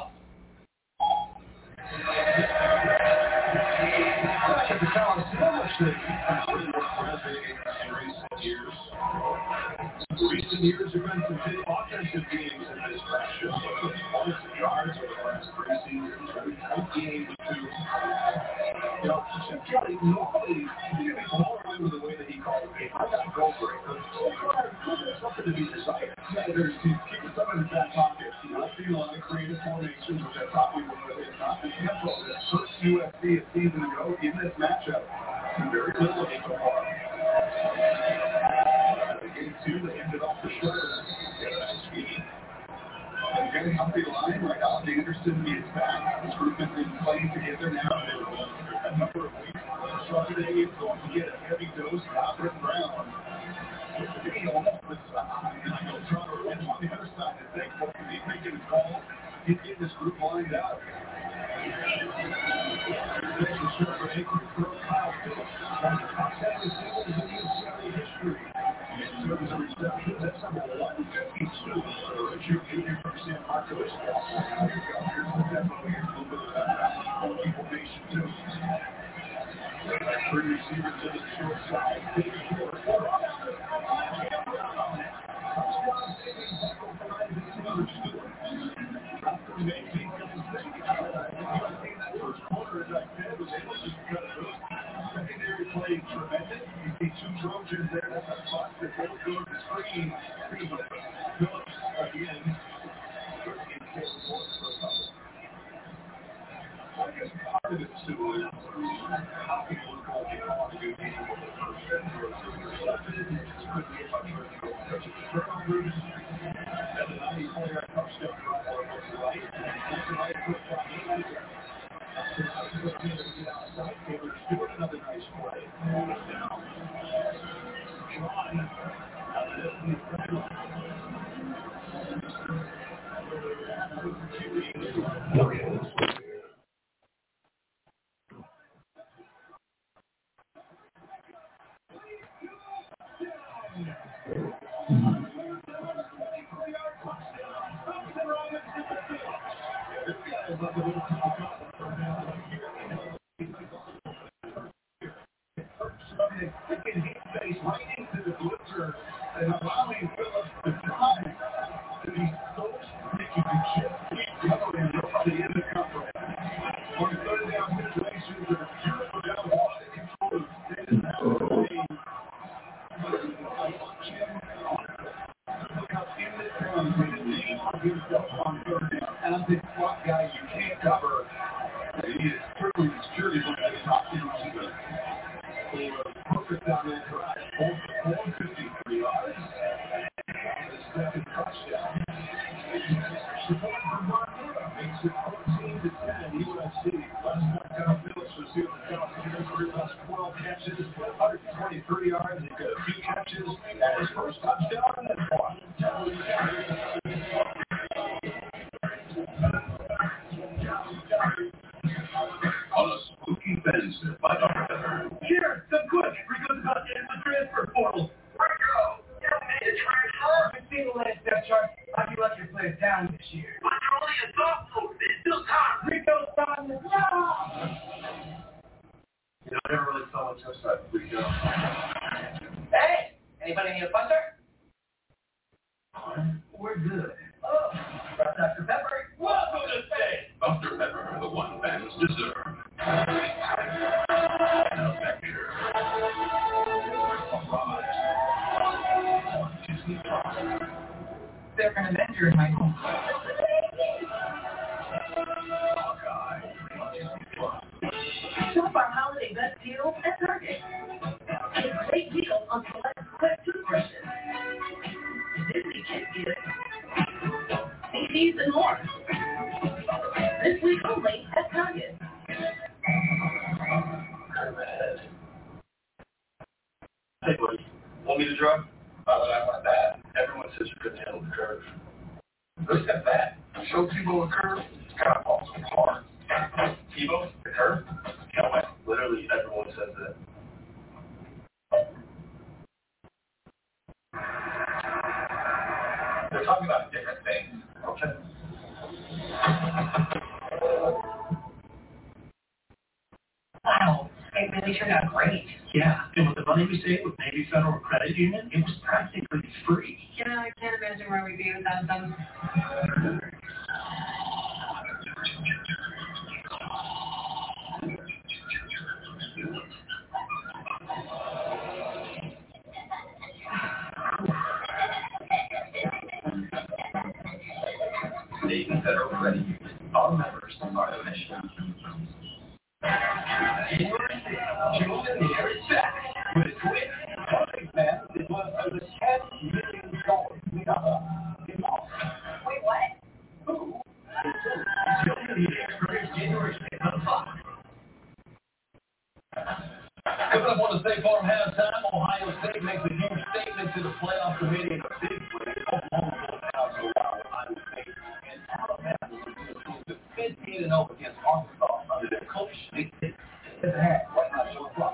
Check this out. So much that I've in recent years. Recent years have been some big offensive games in this fashion. Points and yards over the last three seasons. Tight games too. You know, Kelly, normally you get more line with the way that he called the game. I got to go for it. There's something to be desired. Senators keep some in his back pocket. Let's see a lot of creative formations, which I thought we would have not the tempo that hurt U S C a season ago in this matchup. Very little of it so far. Game two, they ended off the shredder. And getting up the line like Alex Anderson is back. This group has been playing together now for a number of weeks. Sunday is going to get a heavy dose of Albert Brown. To me, almost the side. And I know Toronto and on the other side is thankful for the making his calls. He's getting this group lined up. There's the short break for Kyle Phillips. One of the top seven receivers in U C L A history. Service and reception, that's number one fifty-two. Richard Junior from San Marcos. Here's the demo. Here's a little bit of that. More information, too. Three receivers to the short side. Big short. Touchdown saving tackle for Isaac Miller Stewart. Amazing. That first quarter, as I said, was able to cut it loose. Secondary play tremendous. You see two Trojans there. That's a bust that goes to the screen. Phillips again. I guess part of it too is how people are going to get on to do game with the first and third reception. It's could be a bunch of turnovers. And the ninety-four yard touchdown run was right. That's a nice quick shot. Doing another nice play. Now, John, kicking his face right into the blitzer and allowing Phillips the time to be so sneaky to just keep covering the end of coverage. On third down situations that are beautiful down the ball, they control the extended out of the lane. Look how in this comes with a name of himself on third down. And I'm the slot guy you can't cover. He is certainly the security one at the top end of the perfect down that drive. four fifty-three yards. The second touchdown. Support from Barbuda makes it fourteen to ten. U S C. Last one down Phillips was here at the top of his career. Last twelve catches, one hundred twenty-three yards. He got a few catches and his first touchdown in this one. On a spooky Wednesday by Doctor Pepper. Cheers, some good. We're going to go in the transfer portal. Where'd it go? You haven't made a transfer. I've seen the latest depth chart. I'd be lucky to play it down this year. But you're only a sophomore. There's still time. Rico's on the job. You know, I never really saw much upside with Rico. Hey, anybody need a punter? We're good. Oh, that's Doctor Pepper. Welcome to State. Doctor Pepper, the one fans deserve. They're an Avenger in my home. Shop our holiday best deals at Target. A great deal on select quick toothbrushes. Disney Kid Gift. C Ds and more. This week only at Target. Hey, buddy, want me to drive? Why would I want that? Everyone says you couldn't handle the curve. Who said that? Show Tebow the curve. God, balls are hard. Tebow, the curve? You know what? Literally, everyone says that. They're talking about different things. Okay. Wow, it really turned out great. Yeah, and with the money we saved with Navy Federal Credit Union, it was practically free. Yeah, I can't imagine where we'd be without them. Federal Credit Union. Our members are the mission. January sixth, June in the air is back with a twist. Perfect man, it was over ten million dollars. We got a big loss. Wait, what? Ooh. June in the air premieres January sixth on Fox. Coming up on the State Farm halftime, Ohio State makes a huge statement to the playoff committee in a big play. Oklahoma goes down to a while Ohio State, and Alabama will be fifteen and oh against Arkansas under their coach, Nick Saban. It's a hat right now, show o'clock.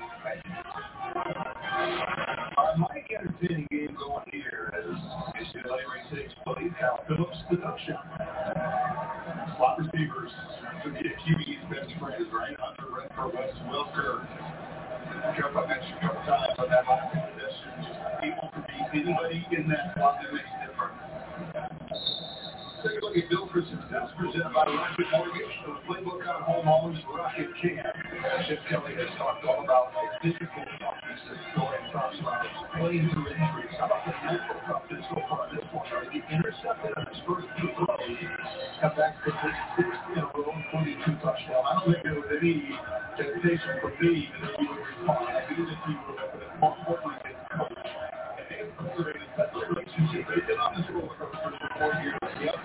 Our mic entertaining game going here as U C L A ranked six plays Cal Phillips deduction. Slot receivers to be a Q B's best friend is right under Redford West Wilker. Jeff, I mentioned a couple times on that last possession, just able to beat anybody in that slot that makes a difference. Take a look at Bill for Success, presented by Rocket Mortgage, the playbook on home loans, Rocket Camp. Chip Kelly has talked all about the physical toughness that's going across routes, playing through injuries. How about the mental toughness so far this one? He intercepted on his first two throws. Come back to the sixth in a row, twenty-two touchdown. I don't think there was any hesitation for me that he would respond. I knew that he would, but more importantly, his coach. And they have cultivated such a relationship. They've been on this roller coaster for four years. Yep.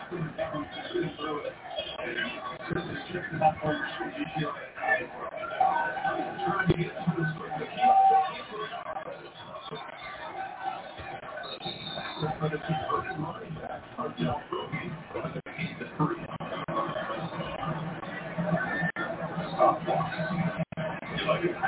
Certainly checking out folks from U C L A. Trying to get to this one. But it's a first running back, Ardell Brody, but he's the three. Stop walk. You like it?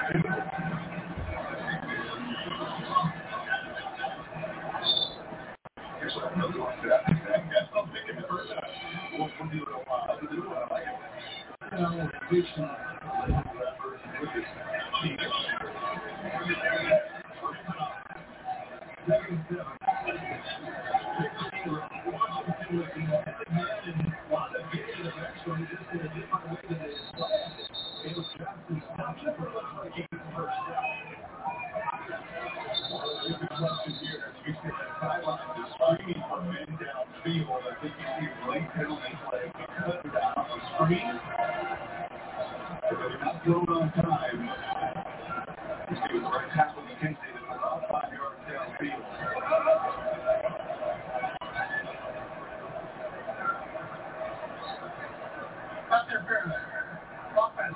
Here's what I really like that. I'm thinking it first. We'll do it a while. We'll do it. I like it. You know, vision. Second seven. On time. He was right tackle McKenzie that was about five yards downfield. Up there, Fairman. Offense.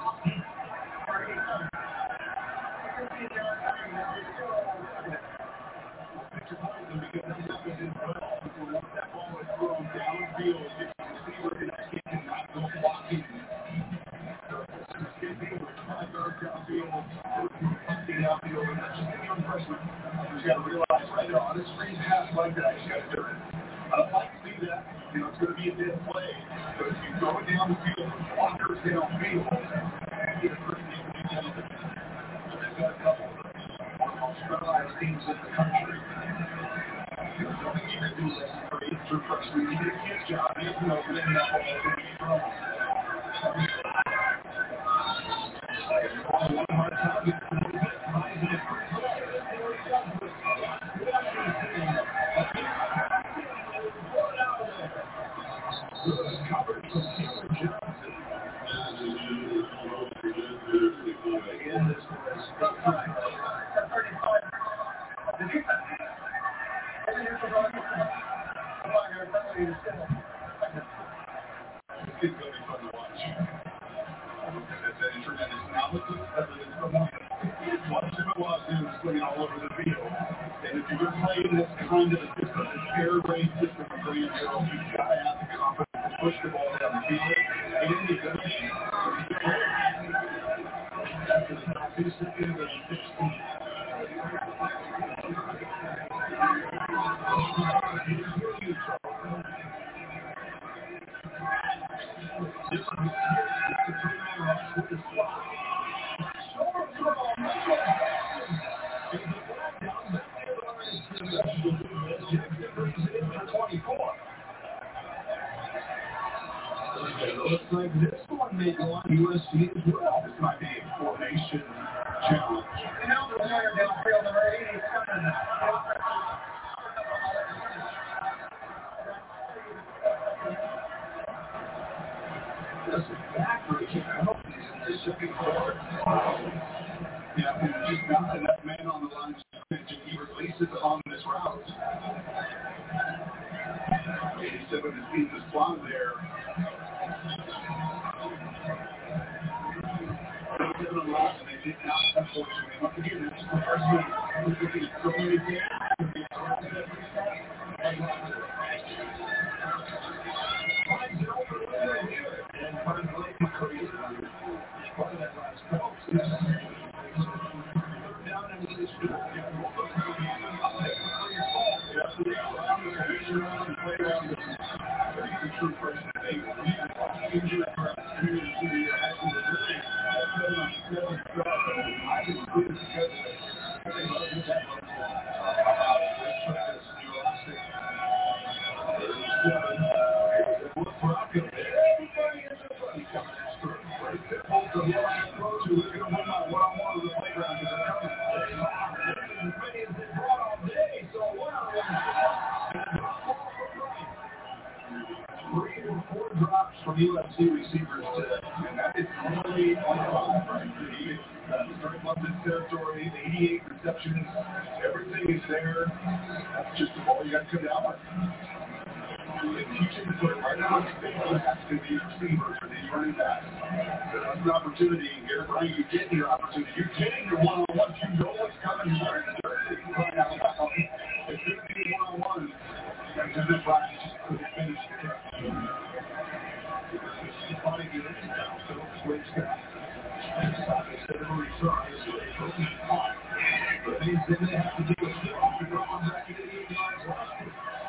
Picture Poison because he's up in his well. Once that ball is thrown downfield, it's the receiver and that kid cannot go blocking. Downfield, and that's just a young freshman. You got to realize right there on a screen pass like that, you got to do it. I don't like to see that. You know, it's going to be a dead play. But if you throw it down the field, blockers downfield, and get a pretty good lead. So they've got a couple of those. One of the most realized teams in the country. You know, don't even do less than three through freshman. You did a kid's job. You know, getting that ball is going to be thrown. One hard time. Covered from Taylor Johnson. Again, this was stuck right. The defense. It's going to be fun to watch. That's a tremendous analysis. Watch him go out there and swing all over the field. And if you're playing this kind of a system, this air raid system for you, you've got to have the confidence to push the ball down the field. And in the ability, after the top two seconds and sixteen. This is with the slot. twenty-four. It looks like this one may go on U S C as well. This might be a formation challenge. And now the player downfield, number eighty-seven. Listen, back for the penalties in the second quarter. Yeah, and just not enough man on the line to he releases on this route. eighty-seven has seen the spot there. eighty-seven on loss, and they did not, unfortunately. Once again, this is the first one. We're looking at throwing it down. And part of the late career, part of that last spell. Down into this field. From U S C receivers today, and that is normally on the bottom, right? He uh, starting up this territory, eighty-eight receptions, everything is there. That's just the ball you got to come down with. And teach him to put it right on his face. That's going to be receivers for these running backs. So that's an opportunity here, Brian. You get your opportunity. You're getting your one-on-one. You know what's coming. You're learning to do it. You're going out loud. It's going to be one-on-one. That's a good practice. Just couldn't finish it. Body unit now, so switch back. Instead of a return, so they go to the spot. But then they have to do a stop to go on back to the eight yards line.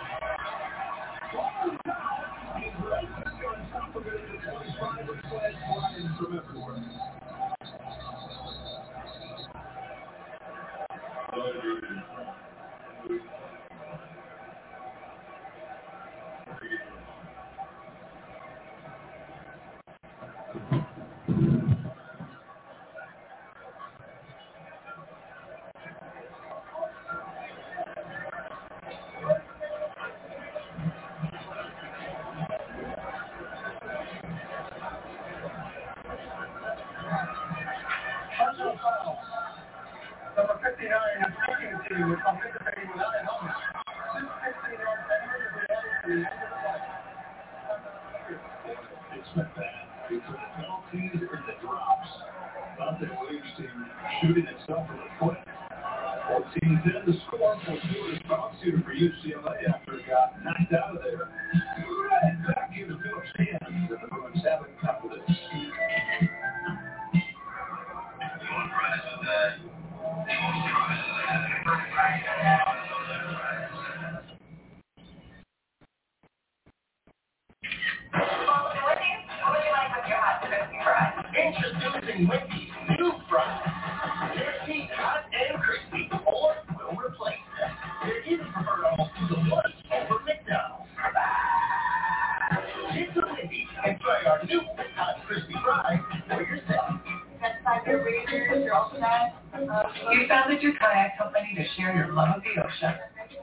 He's right back on top of it at the twenty-five with flags flying from everywhere. Number fifty-nine is taking the team with participating without a helmet. This fifteen-yard penalty is the end expect that. It's the penalties and the drops. Dante Williams team shooting itself in the foot. fourteen ten the score for Steelers bounce shooter for U C L A after it got knocked out of there. Right back into Phillips' hands, and the Bruins haven't come with it. Introducing Wendy's new fries. Crispy, hot, and crispy, or will replace them. They're even preferred almost to the one over McDonald's. Get to Wendy's and try our new hot, crispy fries for yourself. That's like your reason, you're also that. You founded your kayak company to share your love of the ocean.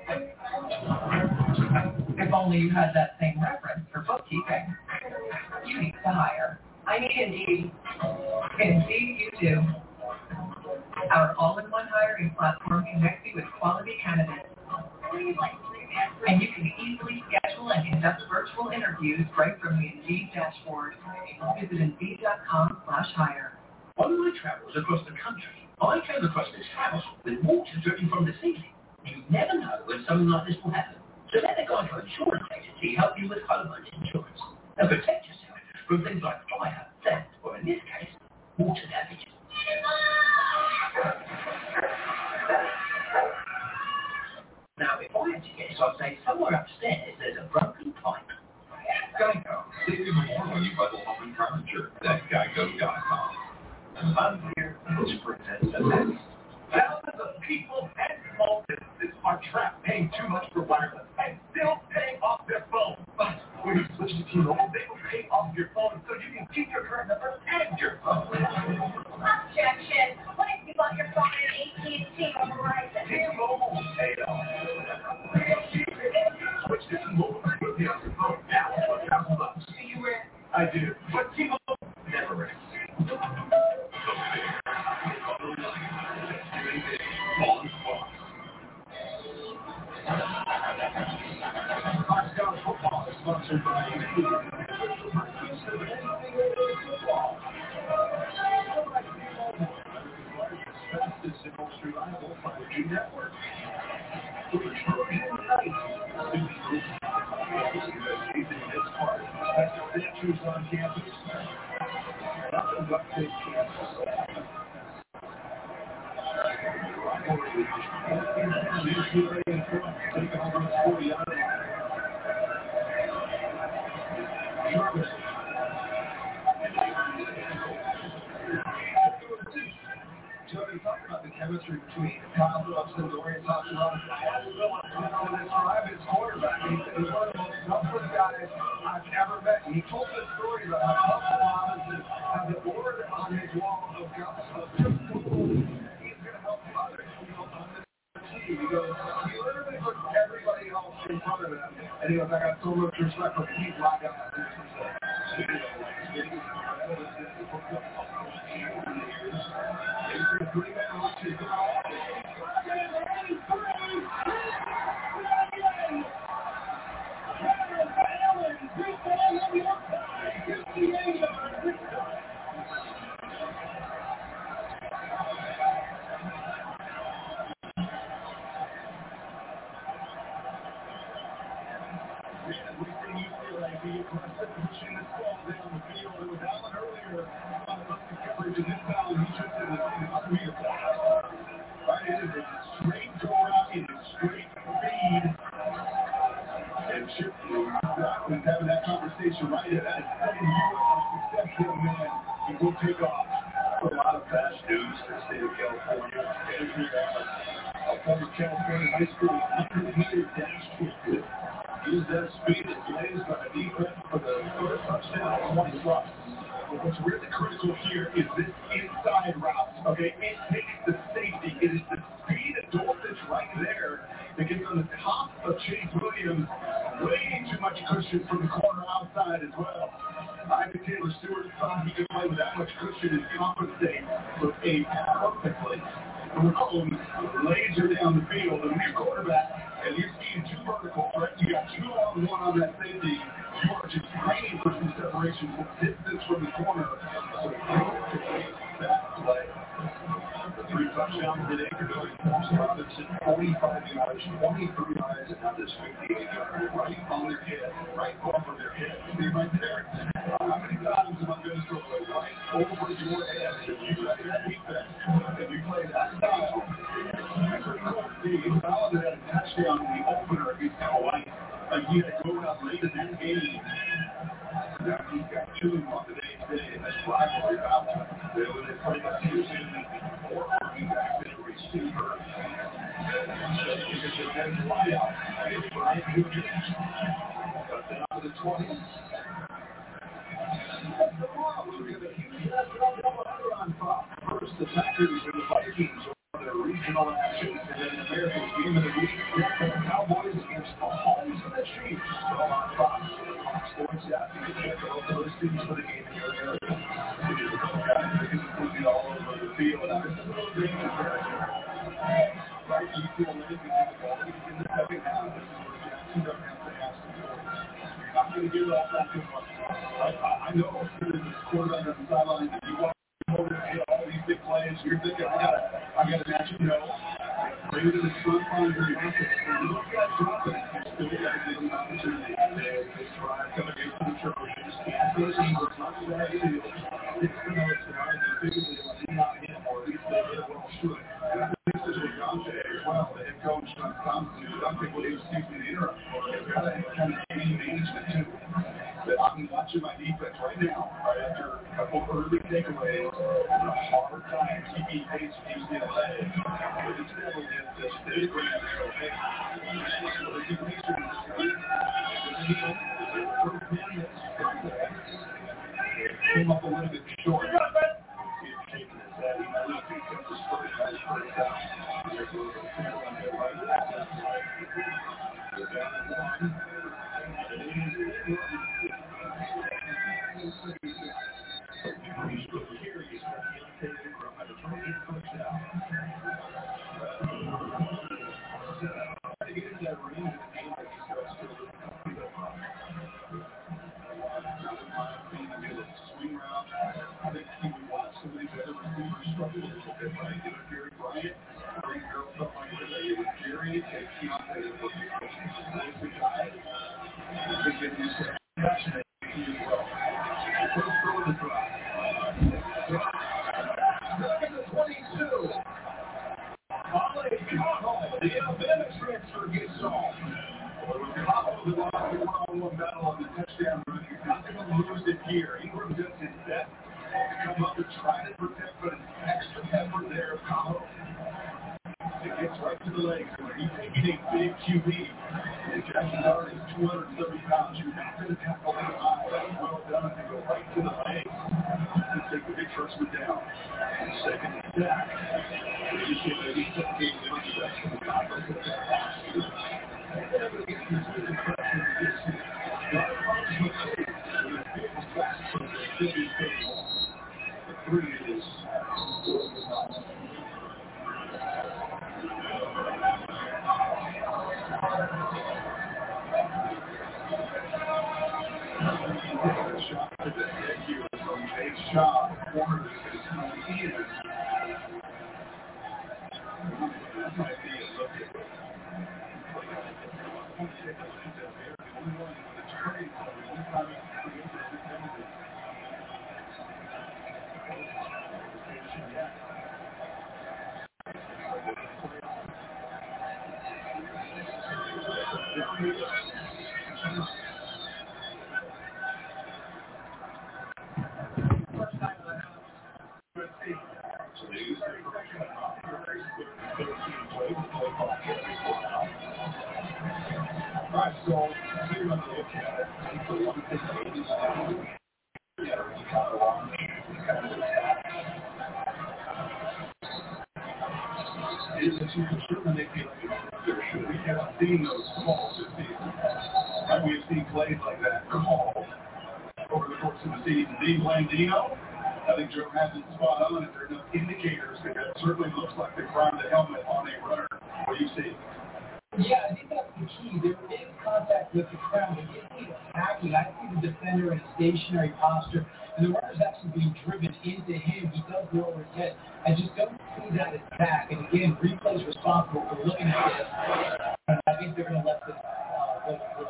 If only you had that same reference for bookkeeping. You need to hire. I need Indeed. Indeed you do. Our all-in-one hiring platform connects you with quality candidates. And you can easily schedule and conduct virtual interviews right from the Indeed dashboard. Visit Indeed.com slash hire. On my travels across the country, I came across this house with water dripping from the ceiling. You never know when something like this will happen. So let the guy from insurance agency help you with homeowners insurance and protect yourself from things like fire, theft, or in this case, water damage. Now, if I had to guess, I'd say somewhere upstairs there's a broken pipe. Geico. Save even more when you bundle home and furniture at Geico dot com. I'm here to present the next. Thousands of people and small businesses are trapped paying too much for wireless and still paying off their phone. But when you switch to T-Mobile, they will pay off your phone so you can keep your current number and your phone. Objection. What if you bought your phone at A T and T or Verizon? T-Mobile will pay it off. Switch to T-Mobile. You'll be on your phone now for one thousand bucks. So you were I do. But T-Mobile never rests. Hot College Football is sponsored by Football. Fastest and most reliable five G network. Statues on campus. Nothing but big campus. Taking over forty yards. So we talk about the chemistry between Kyle Phillips and Dorian Thompson-Robinson. I asked Phillips to describe his quarterback. He's one of the most selfless guys I've ever met. He told the story about how Thompson-Robinson has a board on his wall of goals. He's going to help others, you know, on this team. He goes, he literally puts everybody else in front of him. And he goes, I got so much respect for Pete Black out there. Having that conversation right at that success young man, he will take off. A lot of fast news for the state of California. A former California high school one hundred meter dash kid. Use that speed and plays by the defense for the first touchdown, twenty plus. What's really critical here is this inside route. Okay, it takes the safety. It is the speed of Dorfish right there that gets on the top of Chase Williams. Way too much cushion from the corner outside as well. I think Taylor Stewart thought he could play with that much cushion and compensate for a perfectly thrown laser down the field. And your quarterback, and you're seeing two verticals, right? You got two on one on that safety. You are just praying for some separation, some distance from the corner. So that play. Three touchdowns today for Thompson Robinson, forty-five yards, twenty-three yards, and now this fifty-eight yards, right on their head, right over their head. See right there. How many times am I going to throw it right over your head if you play that defense? If you play that style, you validated a touchdown in the opener against Hawaii. Again, going up late in that game. Now he's got two on the day today, and that's rivalry about they play that season. Or running back and a receiver. It's a dead wideout. It's Brian Junior Got that out of the twenty. Tomorrow we'll get a huge doubleheader on Fox. First, the Packers and the Vikings on their regional action, and then the American game of the week. The Cowboys against the Mahomes and the Chiefs. All on Fox. Fox Sports app. You can check out those teams for the game in your area. We'll be all over the field. Now, this is a little bit comparison. Right, you feel like in the second half, this is where Jackson doesn't have to ask the door. You're not going to get off that too much. I, I know there's a quarterback on the sideline that you want to get all these big plays. You're thinking, I got I got to match you know. Maybe the sun finds where you have to. You look at dropping it, you still got to give them an opportunity. They try coming into the triple. You just can't go to English, not to that field. It's the notes and I just figured they would not him, or at least they did well should. This is with Dante as well, the head coach John Thompson. Dante Williams seems to be the interim. They've got to kind of game management too. But I'm watching my defense right now, right after a couple early takeaways, and a hard time keeping pace with U C L A. But it's never been this big right now. So they can make sure this guy. First minutes, came up a little bit short. He's shaking his head. He knows he kept his foot in his first down. There's a little finger on their right. They're down at one. said what I did with Gary Bryant, three girls, something like that, I did with Gary, and Keontae is looking for the guy. I think that you said, passionate as well. First throw in the drive. Second to twenty-two. The Alabama transfer gets off. The one-on-one battle on the touchdown run. You're not going to lose it here. Ingram does his best to come up and try to protect, but an extra effort there of Tahoe. It gets right to the legs. Where he's taking a big Q B. And Jackson Dart is two hundred thirty pounds. You're not going to tackle him high. Well done to go right to the legs and take the big first one down. Second and sack. You see that he's taking the first back from the top of the back. Three is shot to the head here from Jake Shaw. Corner is that might be a look at Alright, so we're going to look at it. The one thing that is yeah, it's kind of long. It's kind of is that you can certainly make it there should we have seen those calls this season. Right? We have seen plays like that called over the course of the season. Dean Blandino, I think Joe has it spot on. If there are enough indicators, that it certainly looks like they primed the helmet on a runner. What do you see? Yeah, I think that's the key. There is contact with the crown, but if he's attacking, I see the defender in a stationary posture, and the runner's actually being driven into him. He does lower his head. I just don't see that attack. And again, replay's responsible for looking at this. And I think they're going to let this uh, let this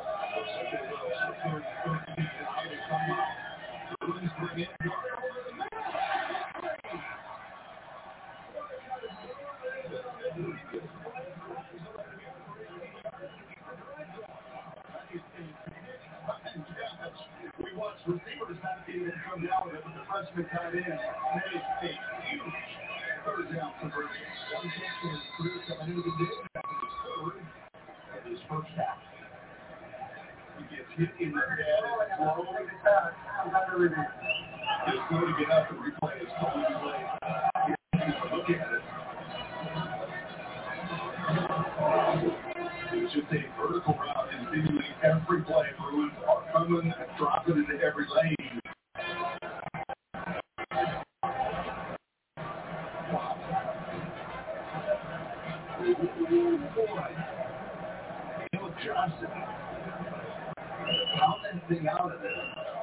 We watch receivers not be able to come down with it, but the freshman tight end made a huge third down conversion. One catch in his career coming into the day after his third of his first half. He gets hit in the head, slow to get back. It's slow to get up and replay is totally delayed. Look at it. It was just a vertical route, and seemingly every play, Bruins are coming and dropping into every lane. Boy, Caleb Johnson found that thing out of there.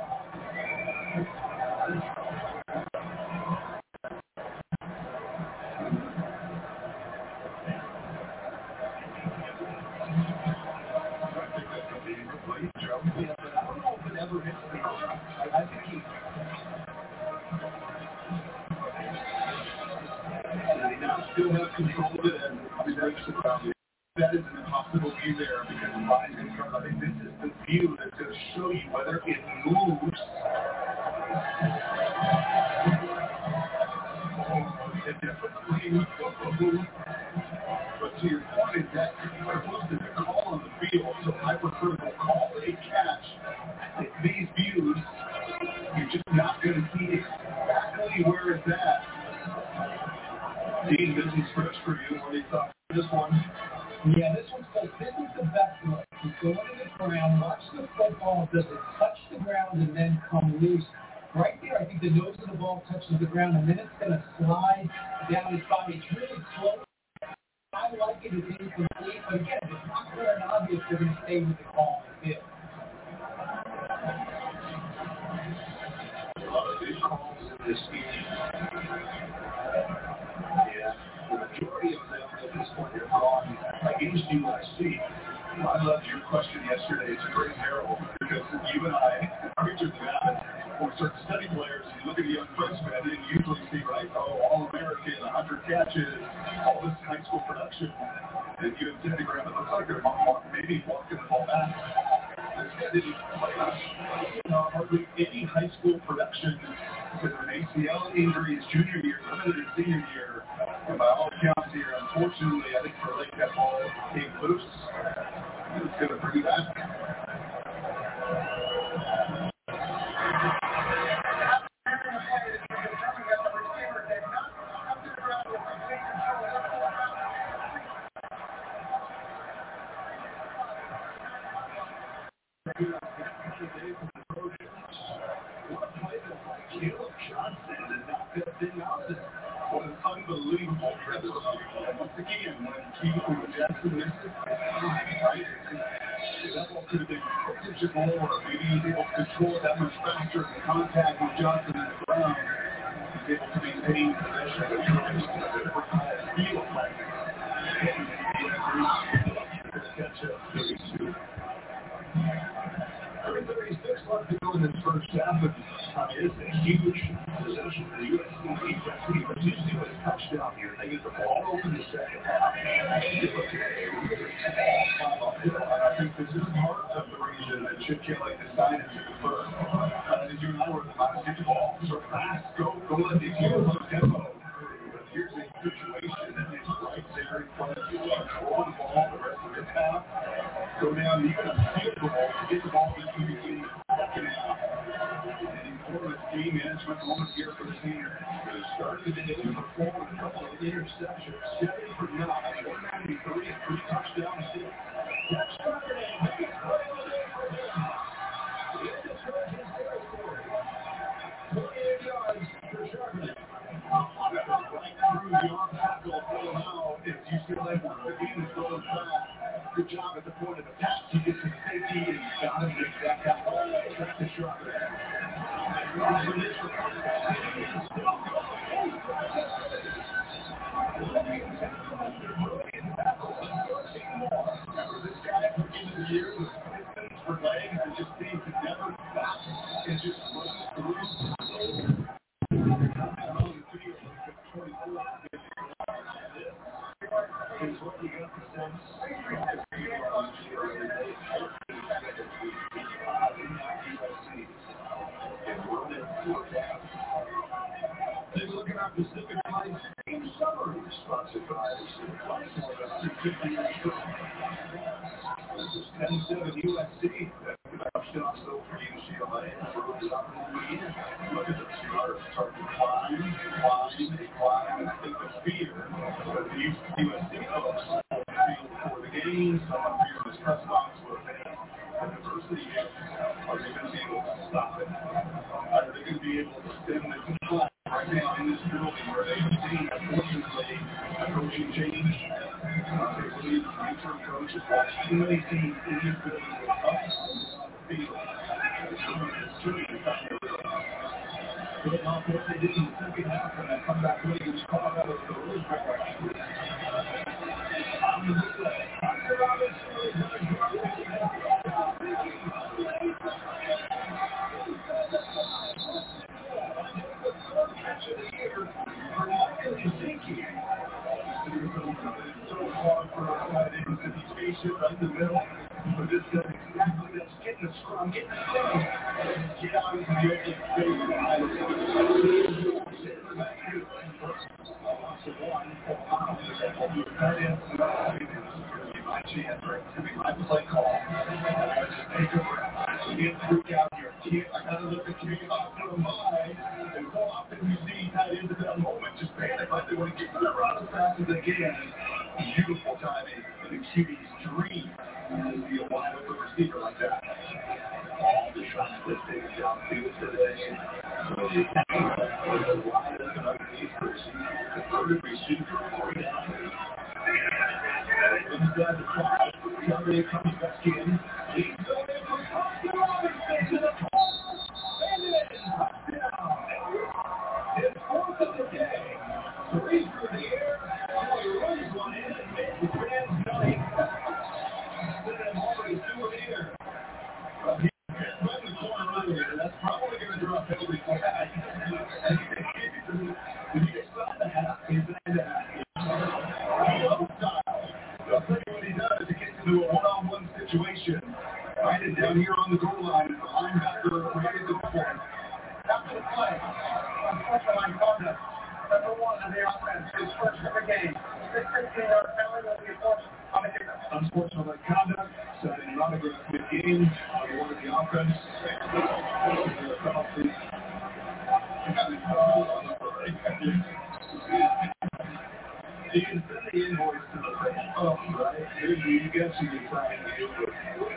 Still have control of it, and that is an impossible view there because lies in front. I think this is the view that's going to show you whether it moves. It definitely moves. But to your point, is that you're supposed to call on the field, so I prefer to call a catch. These views, you're just not going to see exactly where it's at. Dean, this is fresh for you. What do you thought of this one? Yeah, this one's close. This is the best look. You go into the ground, watch the football. Does it touch the ground and then come loose? Right there, I think the nose of the ball touches the ground, and then it's going to slide down his body. It's really close. I like it. It's incomplete. But again, if it's not clear and obvious, they're going to stay with the call on the field. A lot of big calls in this game. changed U S C? I loved your question yesterday. It's a great parable because you and I are just that. When we start to study players, and you look at a young freshman, and you usually see, right, oh, All-American, one hundred catches, all this high school production. And you have Instagram that looks like they're maybe walking the ball back. This guy didn't play uh, hardly any high school production with an A C L injury his junior year, limited his senior year. And by all accounts here, unfortunately, I think for Lake that ball came loose. It's going to bring it back. What an unbelievable dribble. And once again, when Keegan Jackson misses it, right? That ball could have been just more. Maybe he's able to control it that much faster in contact with Johnson and Brown. He's able to maintain possession. But you're going to feel like catch up thirty-two. three thirty-six left to go in this first half. I mean, it's a huge possession for the U S C defense. He was usually with a touchdown here. They get the ball open the second half. I think this is part of the reason that Chip Kelly decided to defer. Uh, did you know where the last get the ball? So fast, go, go let the team look tempo. But here's a situation that is right there in front of you. Control the ball the rest of the half. Go down even a field goal to get the ball into the game. Second half. And important game management moment here for the senior. They started the day with a four and a couple of interceptions. Seven for nine, one ninety-three, and three touchdowns. That's Saturday. Big play of the day for him. The end of Trojan territory. twenty-eight yards for Charbonnet. Right through the arm tackle. Now, if U C L A wants the game is going fast. Good job at the point of the pass. He gets his safety and got him to back out. Back to Charbonnet. This guy at the beginning of the year was fifteen for legs and just seems to never stop and just runs through. Is what you got the sense. Take a look at our Pacific Life Game Summary, sponsored by Pacific Life. This is ten seven U S C. Touchdowns though for U C L A. Look at the stars start to climb, climb, climb, and I think the fear. But the U S C folks feel for the game, some of fear in this press box where the diversity is. Are they going to be able to stop it? Are they going to be able to stem the decline? Right now in this building where they've seen, unfortunately, a coaching change. Uh, they believe the interim coach has watched too many teams in this building with us on the field. It's too many times. But off what they did in the second half, and that comeback really was caught out of the really great way. On the play, Oscar Robinson is going to drop it. Catch of the year for Michael Gesicki. It's so hard for a tight end to be patient right in the middle. But this does exactly this. Getting the scrum, getting the scrum. Get out into the open space. My chance, right? It's going to be my play call. I just take a breath. You can't freak out here. Can't, I got to look at you off to the mind and go off and you see tight ends at that moment. Just panic like they want to get to the run as fast as they can. Beautiful timing. And the Q B's dream is to be a wide open receiver like that. All the shots that they downfield today. So the wide open underneath the receiver. The third receiver for down. Inside the five, Charbonnet comes back in. He's going from Oscar Robinson to the top. And it is touchdown. His fourth of the day. Three through the air. Now he runs one in and makes the Rams nine. That's probably going to draw penalty flag. If you stop the half, he's in the half. I'll tell you what he does. He gets into a one-on-one situation. Right it down here on the goal line. The linebacker ready to perform. After the play, unfortunately, Cardinal, number one in the offense, his first of the game. This fifteen-yard penalty will be enforced on the kicker. Unfortunate conduct, setting an autograph mid-game on one of the offense. You can send the invoice to the thing. Oh, right. You guess you can sign the invoice.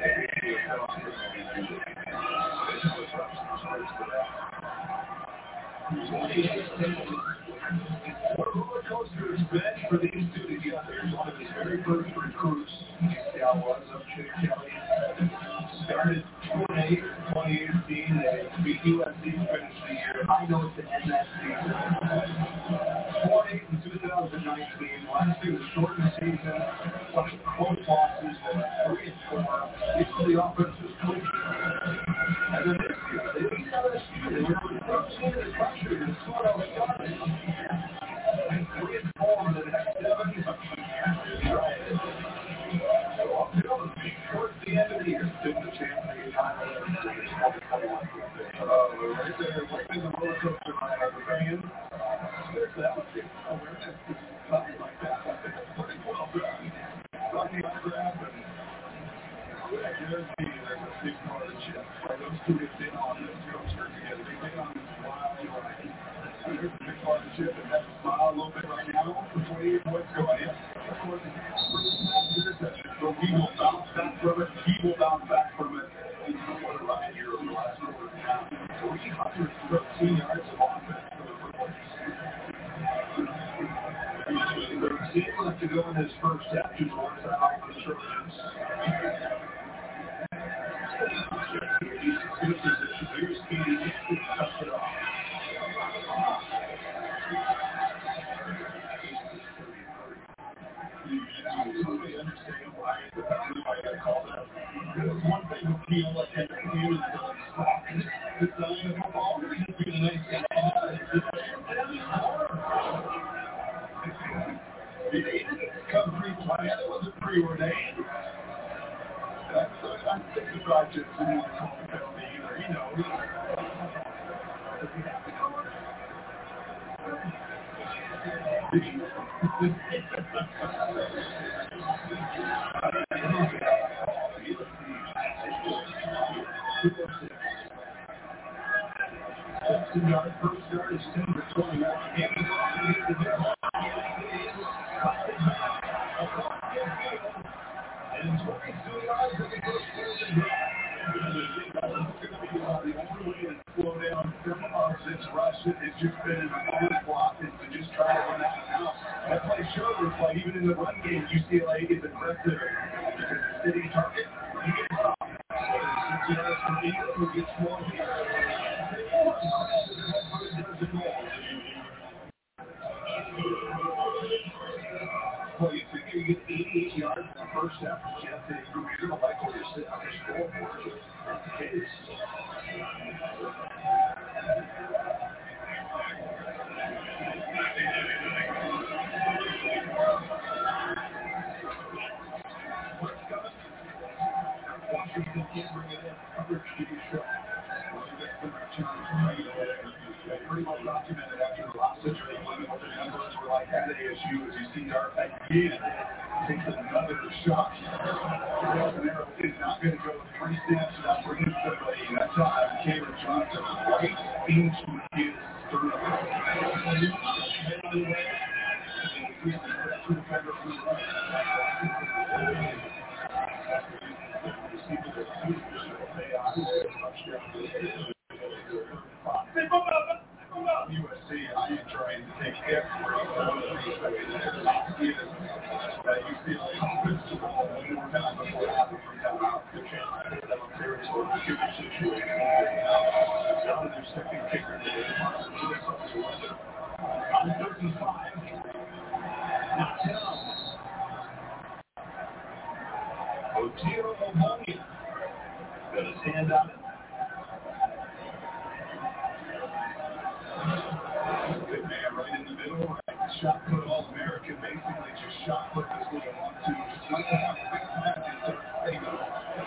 Roller coaster has been for these two together. One of his very first recruits, Cal was of Chip Kelly. Started twenty-eight, twenty eighteen. They beat U S C, finished the year. I know it's the end that season. twenty-eight in two thousand nineteen. Last year was shortened season. Bunch of close losses and three and four. These are the offensive coaches. And then this year, they beat L S U. They were really frustrated and pressured and sort of started. And three and four in the next seven. So uphill towards the end of the year, still the champion. Uh, right there, right in the roller coaster ride of the fans. There's that awareness. Something like that. Pretty well done. Rodney autograph and I guarantee you there's a big part of the chip. Those two get in on this coaster together. They get on this wild ride. There's a big part of the chip and that smile a little bit right now before you even what's going in. Of course, so he will bounce back from it. He will bounce back from it. He's going to ride here over the last quarter of now. three hundred thirteen yards of offense for the Brooklyn. He left to go in his first half to towards that off the Trojans. Good position. Here's Keating. Cuts it off. Totally understand why I got called out. There's one thing with Keel, like I said, he was stop this time of football. He's been a nice guy. He didn't come pre-planned. It wasn't preordained. I'm sick of projects and he's a call penalty either. He knows. Does he have to call it? Sixteen yard first yard is ten for twenty-one. And twenty-two yards in the first quarter. The only way to slow down this rush has just been in the forward block is to just try to run out and out. That's why sure looks like even in the run game, U C L A is aggressive because the city target, you get stopped. Six yards from here, who gets more here. Well, you figure you get eighty-eight yards in the first half, but you have to, you're going to like where you're sitting on your scoreboard. That's the case. Washington can't bring it in. Coverage to be shut. Pretty well documented after the last situation what the numbers were like at A S U as you see Dart again takes another shot. Arrow is not going to go three steps without bringing somebody. That time Cameron Johnson right into his through. U S C is trying to take every one of these that you feel invincible one more time before it happens from down out. The chance that there is a given situation. Now their second kicker today, on thirty-five. Now down. Otero Omonia. Got his hand on it. Good man right in the middle. Right. Shot put All-American, basically just shot put this little one two. Just like to have a quick match and start fighting up.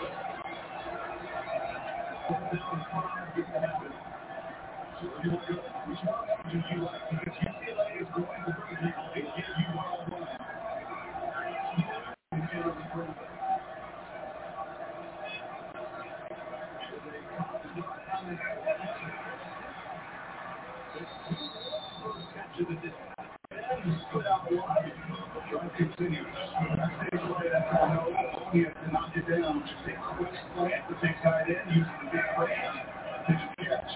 Put down five, get to happen. So here we go. Which one do you like? Because U C L A is going to bring you and give you one-on-one. You get on the front. To the distance. Put out the line. Drive continues. Stays away. That's how I know he has to knock it down. Just a quick slant, the big tight end, using the big range. Pitch and catch.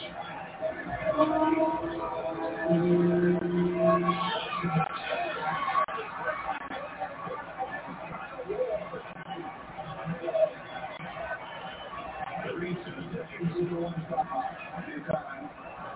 Thirty-two seconds to go on the clock. Anytime.